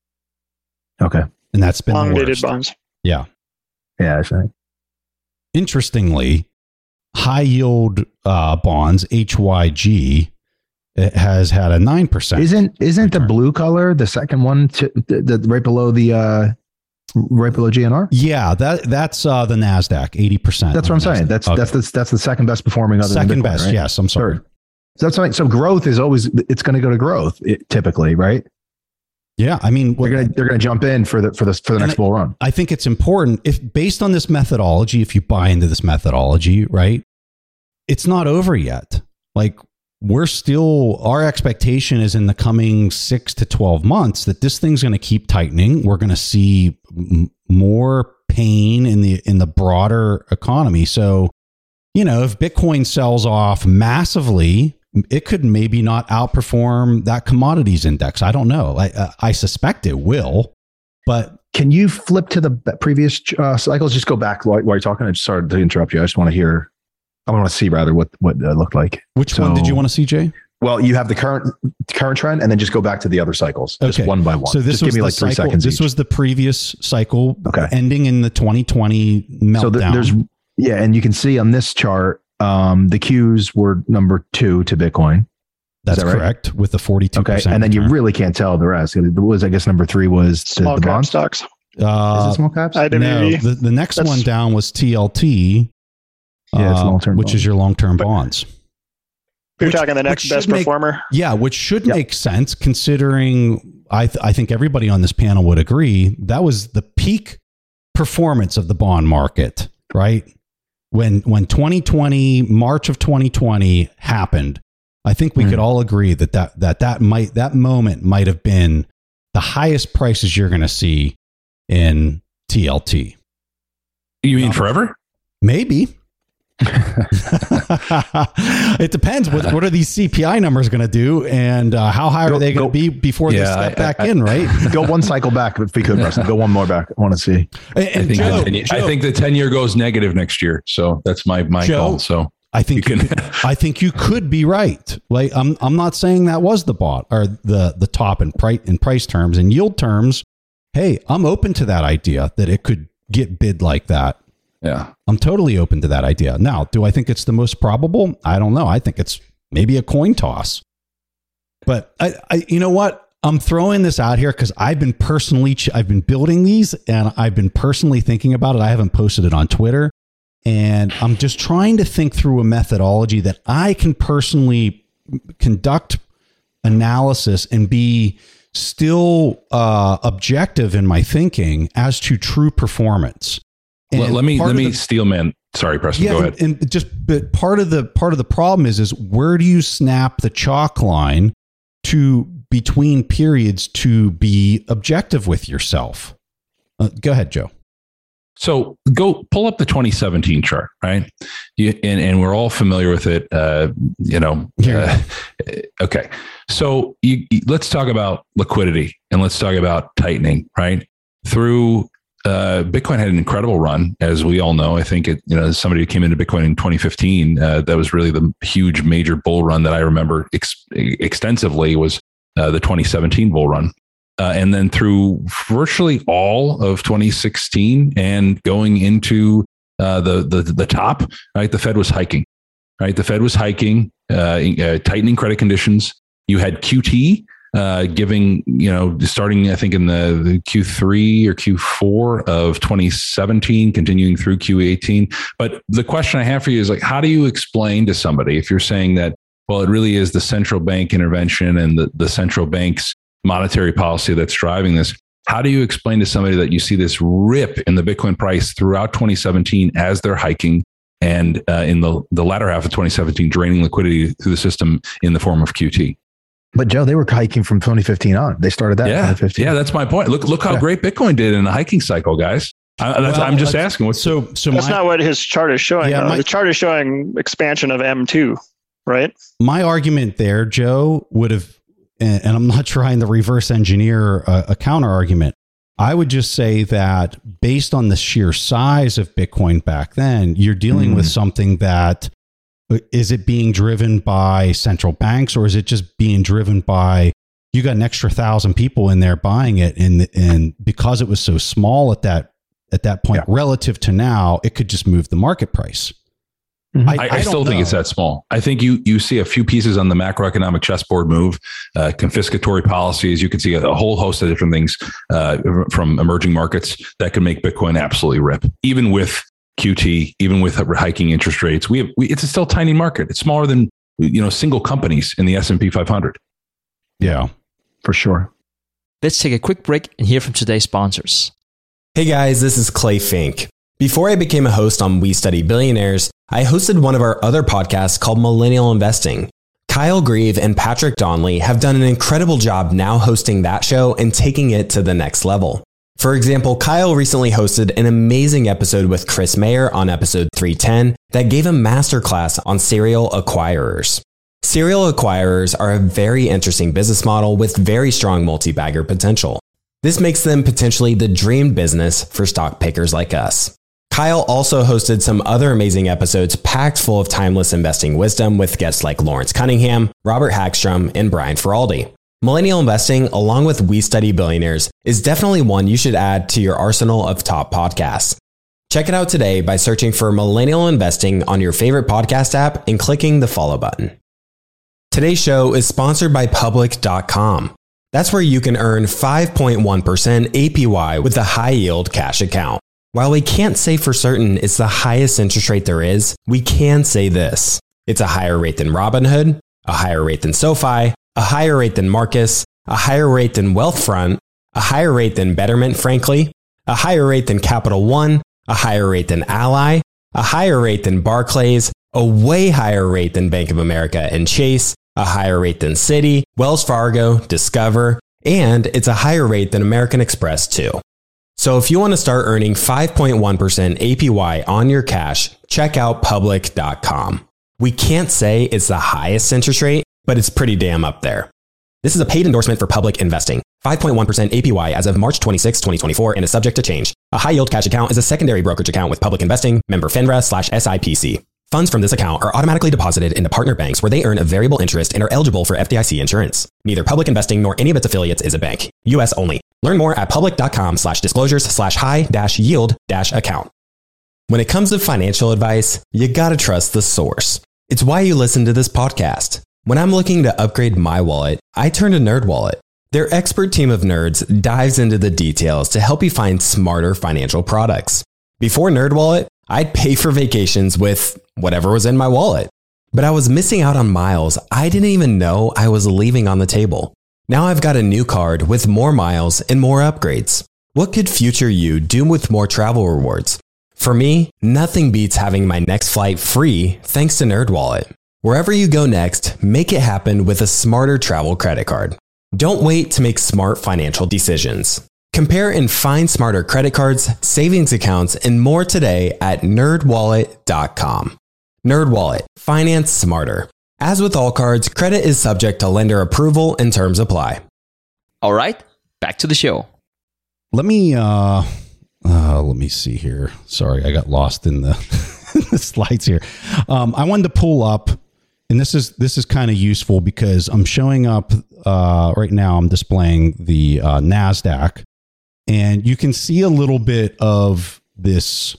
Okay. And that's been long the dated worst. bonds. Yeah. Yeah. I think. Interestingly, high yield uh, bonds, H Y G, it has had a nine percent. Isn't isn't return. the blue color the second one to the, the right below the uh, right below G N R? Yeah, that that's uh, the NASDAQ, eighty percent. That's what I'm saying. That's okay. that's the that's the second best performing other second than Bitcoin, best. right? Yes, I'm sorry. Third. So that's right. So growth is always it's going to go to growth it, typically, right? Yeah, I mean, they're going to they're going to jump in for the for the for the next I, bull run. I think it's important if based on this methodology, if you buy into this methodology, right? It's not over yet. Like we're still our expectation is in the coming six to twelve months that this thing's going to keep tightening. We're going to see m- more pain in the in the broader economy. So, you know, if Bitcoin sells off massively, it could maybe not outperform that commodities index. I don't know. I, I suspect it will, but can you flip to the previous uh, cycles? Just go back while, while you're talking. I just started to interrupt you. I just want to hear, I want to see rather what, what it looked like. Which so, one did you want to see, Jay? Well, you have the current current trend and then just go back to the other cycles, just okay. one by one. So this just was give me the like three cycle, seconds This each. was the previous cycle okay. ending in the twenty twenty meltdown. So the, there's, yeah. And you can see on this chart, um, the Qs were number two to Bitcoin. That's that right? correct with the forty-two percent. Okay. And then return. you really can't tell the rest. It was, I guess, number three was the, small the cap bonds. stocks. Uh, is it small caps? I W V. no, the, the next That's, one down was T L T. Yeah, it's uh, long-term which bonds. is your long-term bonds. You're Which- talking the next which best should make- performer. Yeah, which should Yep. make sense considering I th- I think everybody on this panel would agree that was the peak performance of the bond market, right? When when twenty twenty, March of twenty twenty happened, I think we Mm. could all agree that that that that might that moment might have been the highest prices you're going to see in T L T. You mean forever? Maybe. It depends. What, what are these C P I numbers going to do, and uh, how high Go- are they going go- to be before Yeah, they step I- back I- in? Right. Go one cycle back if we could, Preston. Go one more back. I want to see. And, I and think, Joe, the ten, Joe, I think the ten year goes negative next year. So that's my, my Joe, call. So I think you you could, I think you could be right. Like I'm I'm not saying that was the bot or the the top in price in price terms and yield terms. Hey, I'm open to that idea that it could get bid like that. Yeah. I'm totally open to that idea. Now, do I think it's the most probable? I don't know. I think it's maybe a coin toss. But I, I you know what? I'm throwing this out here because I've been personally, I've been building these and I've been personally thinking about it. I haven't posted it on Twitter. And I'm just trying to think through a methodology that I can personally conduct analysis and be still uh, objective in my thinking as to true performance. And let, let me let me the, steal man. Sorry, Preston. yeah, go ahead. And, and just but part of the part of the problem is is where do you snap the chalk line to between periods to be objective with yourself? Uh, go ahead, Joe. So go pull up the twenty seventeen chart, right? You, and, and we're all familiar with it. Uh, you know, uh, okay. So you, you, let's talk about liquidity and let's talk about tightening, right? Through uh, Bitcoin had an incredible run, as we all know. I think it, you know, as somebody who came into Bitcoin in twenty fifteen, uh, that was really the huge major bull run that I remember ex- extensively was uh, the twenty seventeen bull run. Uh, and then through virtually all of twenty sixteen and going into uh, the, the the top, right? The Fed was hiking, right? The Fed was hiking, uh, uh, tightening credit conditions. You had Q T uh, giving, you know, starting I think in the, the Q three or Q four of twenty seventeen, continuing through Q eighteen. But the question I have for you is like, how do you explain to somebody if you're saying that, well, it really is the central bank intervention and the, the central bank's monetary policy that's driving this? How do you explain to somebody that you see this rip in the Bitcoin price throughout twenty seventeen as they're hiking and uh, in the, the latter half of twenty seventeen, draining liquidity through the system in the form of Q T? But Joe, they were hiking from twenty fifteen on. They started that yeah, in twenty fifteen. Yeah, that's my point. Look, look how yeah. great Bitcoin did in a hiking cycle, guys. I, that's, well, I'm just asking. What's so? So that's my, not what his chart is showing. Yeah, my, the chart is showing expansion of M two, right? My argument there, Joe, would have. And I'm not trying to reverse engineer a, a counter argument. I would just say that based on the sheer size of Bitcoin back then, you're dealing mm. with something that is it being driven by central banks or is it just being driven by you got an extra thousand people in there buying it, and and because it was so small at that at that point yeah. relative to now, it could just move the market price. Mm-hmm. I, I, I still think it's that small. I think you you see a few pieces on the macroeconomic chessboard move, uh, confiscatory policies. You can see a, a whole host of different things uh, from emerging markets that can make Bitcoin absolutely rip. Even with Q T, even with hiking interest rates, we have we, it's a still tiny market. It's smaller than you know single companies in the S and P five hundred. Yeah, for sure. Let's take a quick break and hear from today's sponsors. Hey guys, this is Clay Fink. Before I became a host on We Study Billionaires, I hosted one of our other podcasts called Millennial Investing. Kyle Grieve and Patrick Donnelly have done an incredible job now hosting that show and taking it to the next level. For example, Kyle recently hosted an amazing episode with Chris Mayer on episode three ten that gave a masterclass on serial acquirers. Serial acquirers are a very interesting business model with very strong multi-bagger potential. This makes them potentially the dream business for stock pickers like us. Kyle also hosted some other amazing episodes packed full of timeless investing wisdom with guests like Lawrence Cunningham, Robert Hagstrom, and Brian Feraldi. Millennial Investing, along with We Study Billionaires, is definitely one you should add to your arsenal of top podcasts. Check it out today by searching for Millennial Investing on your favorite podcast app and clicking the follow button. Today's show is sponsored by Public dot com. That's where you can earn five point one percent A P Y with a high-yield cash account. While we can't say for certain it's the highest interest rate there is, we can say this. It's a higher rate than Robinhood, a higher rate than SoFi, a higher rate than Marcus, a higher rate than Wealthfront, a higher rate than Betterment, frankly, a higher rate than Capital One, a higher rate than Ally, a higher rate than Barclays, a way higher rate than Bank of America and Chase, a higher rate than Citi, Wells Fargo, Discover, and it's a higher rate than American Express too. So if you want to start earning five point one percent A P Y on your cash, check out Public dot com. We can't say it's the highest interest rate, but it's pretty damn up there. This is a paid endorsement for Public Investing. five point one percent A P Y as of March twenty-sixth, twenty twenty-four and is subject to change. A high yield cash account is a secondary brokerage account with Public Investing, member FINRA slash S I P C. Funds from this account are automatically deposited into partner banks where they earn a variable interest and are eligible for F D I C insurance. Neither Public Investing nor any of its affiliates is a bank. U S only. Learn more at public.com slash disclosures slash high dash yield dash account. When it comes to financial advice, you gotta trust the source. It's why you listen to this podcast. When I'm looking to upgrade my wallet, I turn to NerdWallet. Their expert team of nerds dives into the details to help you find smarter financial products. Before NerdWallet, I'd pay for vacations with whatever was in my wallet. But I was missing out on miles I didn't even know I was leaving on the table. Now I've got a new card with more miles and more upgrades. What could future you do with more travel rewards? For me, nothing beats having my next flight free thanks to NerdWallet. Wherever you go next, make it happen with a smarter travel credit card. Don't wait to make smart financial decisions. Compare and find smarter credit cards, savings accounts, and more today at nerd wallet dot com. NerdWallet. Finance smarter. As with all cards, credit is subject to lender approval and terms apply. All right, back to the show. Let me uh, uh let me see here. Sorry, I got lost in the, the slides here. Um, I wanted to pull up, and this is this is kind of useful because I'm showing up uh, right now. I'm displaying the uh, NASDAQ. And you can see a little bit of this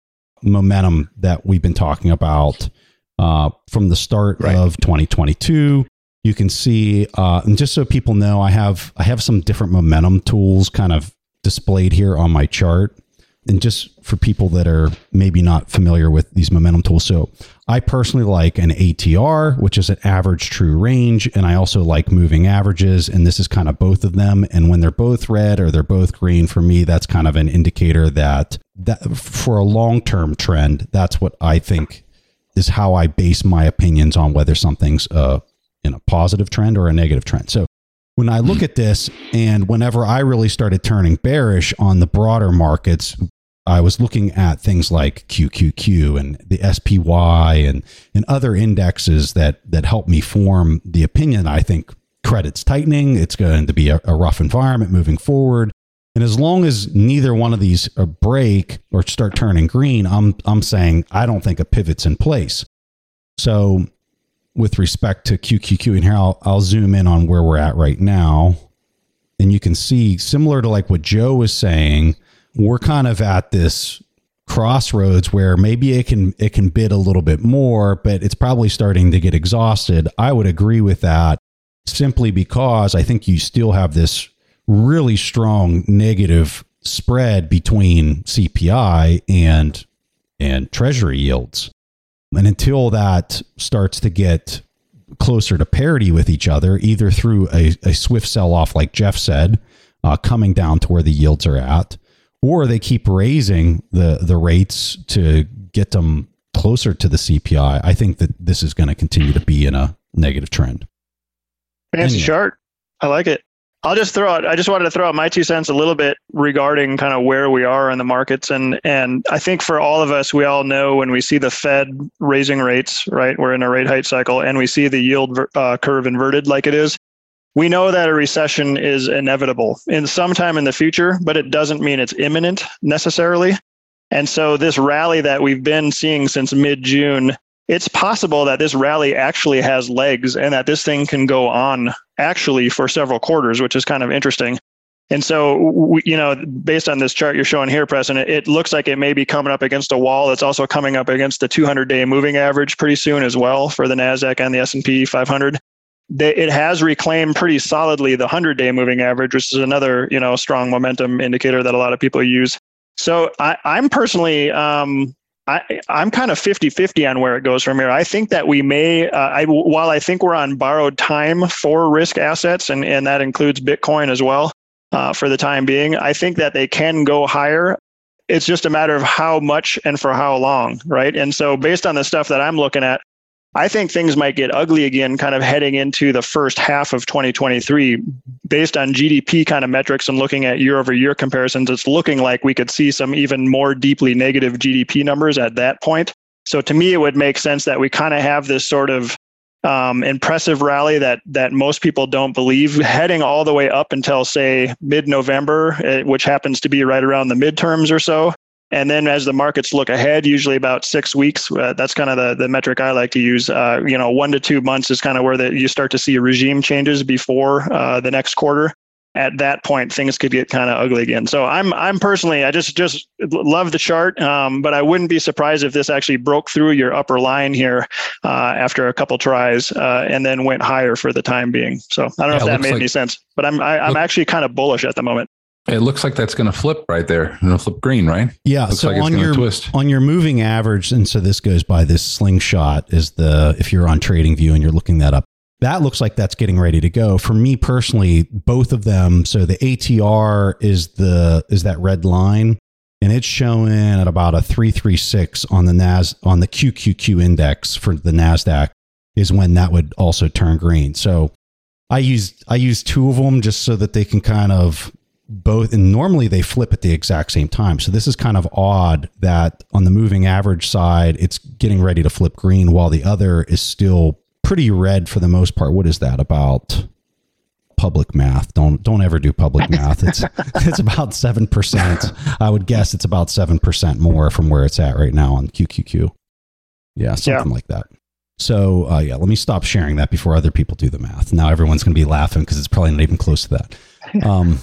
momentum that we've been talking about uh, from the start right. of twenty twenty-two. You can see, uh, and just so people know, I have I have some different momentum tools kind of displayed here on my chart. And just for people that are maybe not familiar with these momentum tools. So I personally like an A T R, which is an average true range. And I also like moving averages. And this is kind of both of them. And when they're both red or they're both green, for me, that's kind of an indicator that, that for a long-term trend, that's what I think is how I base my opinions on whether something's a, in a positive trend or a negative trend. So when I look at this, and whenever I really started turning bearish on the broader markets, I was looking at things like Q Q Q and the S P Y and, and other indexes that, that help me form the opinion. I think credit's tightening. It's going to be a, a rough environment moving forward. And as long as neither one of these break or start turning green, I'm, I'm saying I don't think a pivot's in place. So with respect to Q Q Q, and here I'll, I'll zoom in on where we're at right now. And you can see, similar to like what Joe was saying, we're kind of at this crossroads where maybe it can it can bid a little bit more, but it's probably starting to get exhausted. I would agree with that simply because I think you still have this really strong negative spread between C P I and and treasury yields. And until that starts to get closer to parity with each other, either through a, a swift sell-off, like Jeff said, uh, coming down to where the yields are at, or they keep raising the, the rates to get them closer to the C P I, I think that this is going to continue to be in a negative trend. Fancy anyway. chart. I like it. I'll just throw out, I just wanted to throw out my two cents a little bit regarding kind of where we are in the markets. And, and I think for all of us, we all know when we see the Fed raising rates, right? We're in a rate hike cycle and we see the yield uh, curve inverted like it is. We know that a recession is inevitable in sometime in the future, but it doesn't mean it's imminent necessarily. And so this rally that we've been seeing since mid-June, it's possible that this rally actually has legs and that this thing can go on actually for several quarters, which is kind of interesting. And so, we, you know, based on this chart you're showing here, Preston, it, it looks like it may be coming up against a wall. It's also coming up against the two hundred day moving average pretty soon as well for the NASDAQ and the S and P five hundred. They, it has reclaimed pretty solidly the one hundred day moving average, which is another, you know, strong momentum indicator that a lot of people use. So I, I'm personally... Um, I, I'm kind of fifty-fifty on where it goes from here. I think that we may, uh, I, while I think we're on borrowed time for risk assets, and, and that includes Bitcoin as well uh, for the time being, I think that they can go higher. It's just a matter of how much and for how long, right? And so based on the stuff that I'm looking at, I think things might get ugly again kind of heading into the first half of twenty twenty-three. Based on G D P kind of metrics and looking at year over year comparisons, it's looking like we could see some even more deeply negative G D P numbers at that point. So to me, it would make sense that we kind of have this sort of um, impressive rally that that most people don't believe, heading all the way up until, say, mid-November, which happens to be right around the midterms or so. And then as the markets look ahead, usually about six weeks, uh, that's kind of the, the metric I like to use. Uh, you know, one to two months is kind of where the, you start to see regime changes before uh, the next quarter. At that point, things could get kind of ugly again. So I'm I'm personally, I just just love the chart, um, but I wouldn't be surprised if this actually broke through your upper line here uh, after a couple tries uh, and then went higher for the time being. So I don't know yeah, if that made like, any sense, but I'm I, I'm look, actually kind of bullish at the moment. It looks like that's going to flip right there. It'll flip green, right? Yeah. Looks so like on your twist. on your moving average, and so this goes by this slingshot is the if you're on TradingView and you're looking that up. That looks like that's getting ready to go. For me personally, both of them. So the A T R is the is that red line, and it's showing at about a three three six on the Nas on the Q Q Q index for the NASDAQ is when that would also turn green. So I use I use two of them just so that they can kind of both. And normally they flip at the exact same time. So this is kind of odd that on the moving average side, it's getting ready to flip green while the other is still pretty red for the most part. What is that about? Public math. Don't don't ever do public math. It's it's about seven percent. I would guess it's about seven percent more from where it's at right now on Q Q Q. Yeah, something yeah. like that. So uh, yeah, let me stop sharing that before other people do the math. Now everyone's going to be laughing because it's probably not even close to that. Um,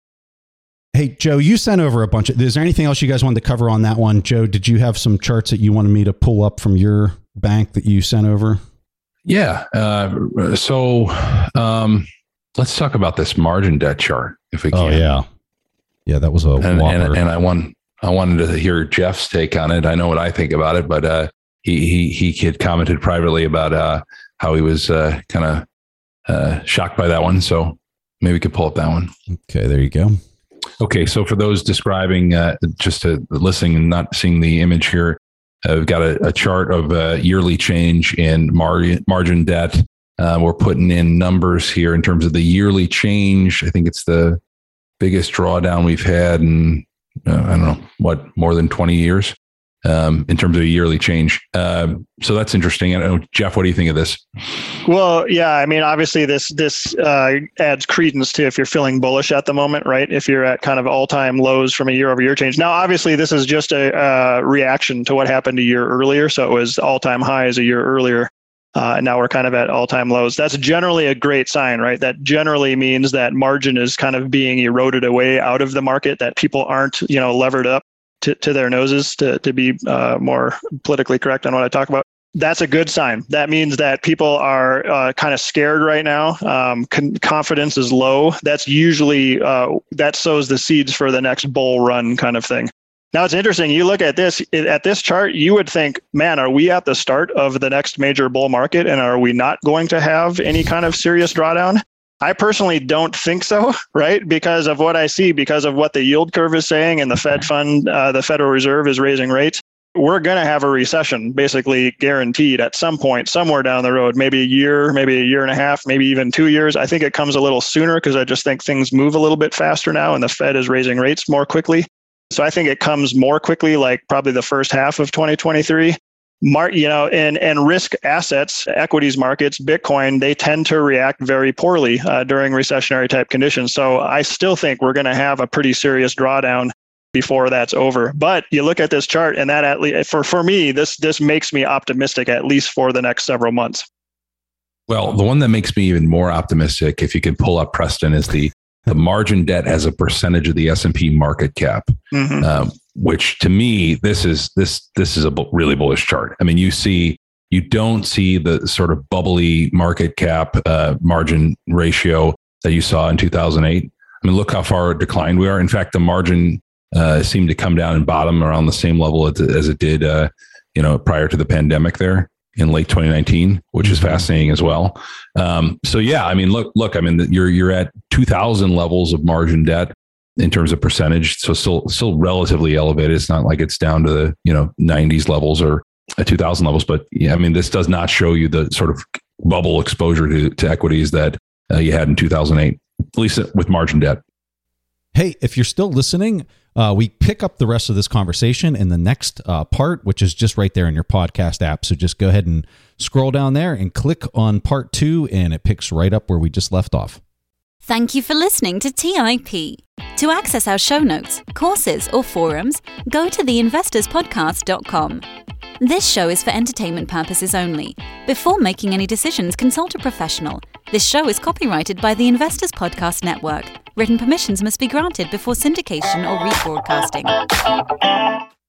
hey, Joe, you sent over a bunch of. Is there anything else you guys wanted to cover on that one? Joe, did you have some charts that you wanted me to pull up from your bank that you sent over? Yeah. Uh, so um, let's talk about this margin debt chart, if we can. Oh yeah, yeah, that was a and, and, and I want I wanted to hear Jeff's take on it. I know what I think about it, but uh, he he he had commented privately about uh, how he was uh, kind of uh, shocked by that one. So maybe we could pull up that one. Okay, there you go. Okay, so for those describing, uh, just to listening and not seeing the image here. Uh, we've got a, a chart of uh, yearly change in mar- margin debt. Uh, we're putting in numbers here in terms of the yearly change. I think it's the biggest drawdown we've had in, uh, I don't know, what, more than twenty years um, in terms of a yearly change. Uh, so that's interesting. I don't know, Jeff, what do you think of this? Well, yeah, I mean, obviously this this uh, adds credence to if you're feeling bullish at the moment, right? If you're at kind of all-time lows from a year-over-year change. Now, obviously, this is just a uh, reaction to what happened a year earlier. So it was all-time highs a year earlier. Uh, and now we're kind of at all-time lows. That's generally a great sign, right? That generally means that margin is kind of being eroded away out of the market, that people aren't, you know, levered up to, to their noses, to, to be uh, more politically correct on what I talk about. That's a good sign. That means that people are uh, kind of scared right now. Um, con- confidence is low. That's usually, uh, that sows the seeds for the next bull run kind of thing. Now, it's interesting. You look at this, at this chart, you would think, man, are we at the start of the next major bull market? And are we not going to have any kind of serious drawdown? I personally don't think so, right? Because of what I see, because of what the yield curve is saying and the Fed fund, uh, the Federal Reserve is raising rates. We're going to have a recession, basically guaranteed at some point, somewhere down the road, maybe a year, maybe a year and a half, maybe even two years. I think it comes a little sooner because I just think things move a little bit faster now and the Fed is raising rates more quickly. So I think it comes more quickly, like probably the first half of twenty twenty-three. Mar- you know, and, and risk assets, equities markets, Bitcoin, they tend to react very poorly uh, during recessionary type conditions. So I still think we're going to have a pretty serious drawdown before that's over. But you look at this chart and that at least for, for me, this, this makes me optimistic, at least for the next several months. Well, the one that makes me even more optimistic, if you could pull up Preston, is the, the margin debt as a percentage of the S and P market cap, mm-hmm. um, which to me, this is, this, this is a bu- really bullish chart. I mean, you see, you don't see the sort of bubbly market cap uh, margin ratio that you saw in two thousand eight. I mean, look how far declined we are. In fact, the margin Uh, seemed to come down and bottom around the same level as, as it did, uh, you know, prior to the pandemic there in late twenty nineteen, which is fascinating as well. Um, so yeah, I mean, look, look, I mean, you're you're at two thousand levels of margin debt in terms of percentage, so still still relatively elevated. It's not like it's down to the you know nineties levels or at two thousand levels, but yeah, I mean, this does not show you the sort of bubble exposure to to equities that uh, you had in two thousand eight, at least with margin debt. Hey, if you're still listening, uh, we pick up the rest of this conversation in the next uh, part, which is just right there in your podcast app. So just go ahead and scroll down there and click on part two, and it picks right up where we just left off. Thank you for listening to T I P. To access our show notes, courses, or forums, go to the investors podcast dot com. This show is for entertainment purposes only. Before making any decisions, consult a professional. This show is copyrighted by the Investors Podcast Network. Written permissions must be granted before syndication or rebroadcasting.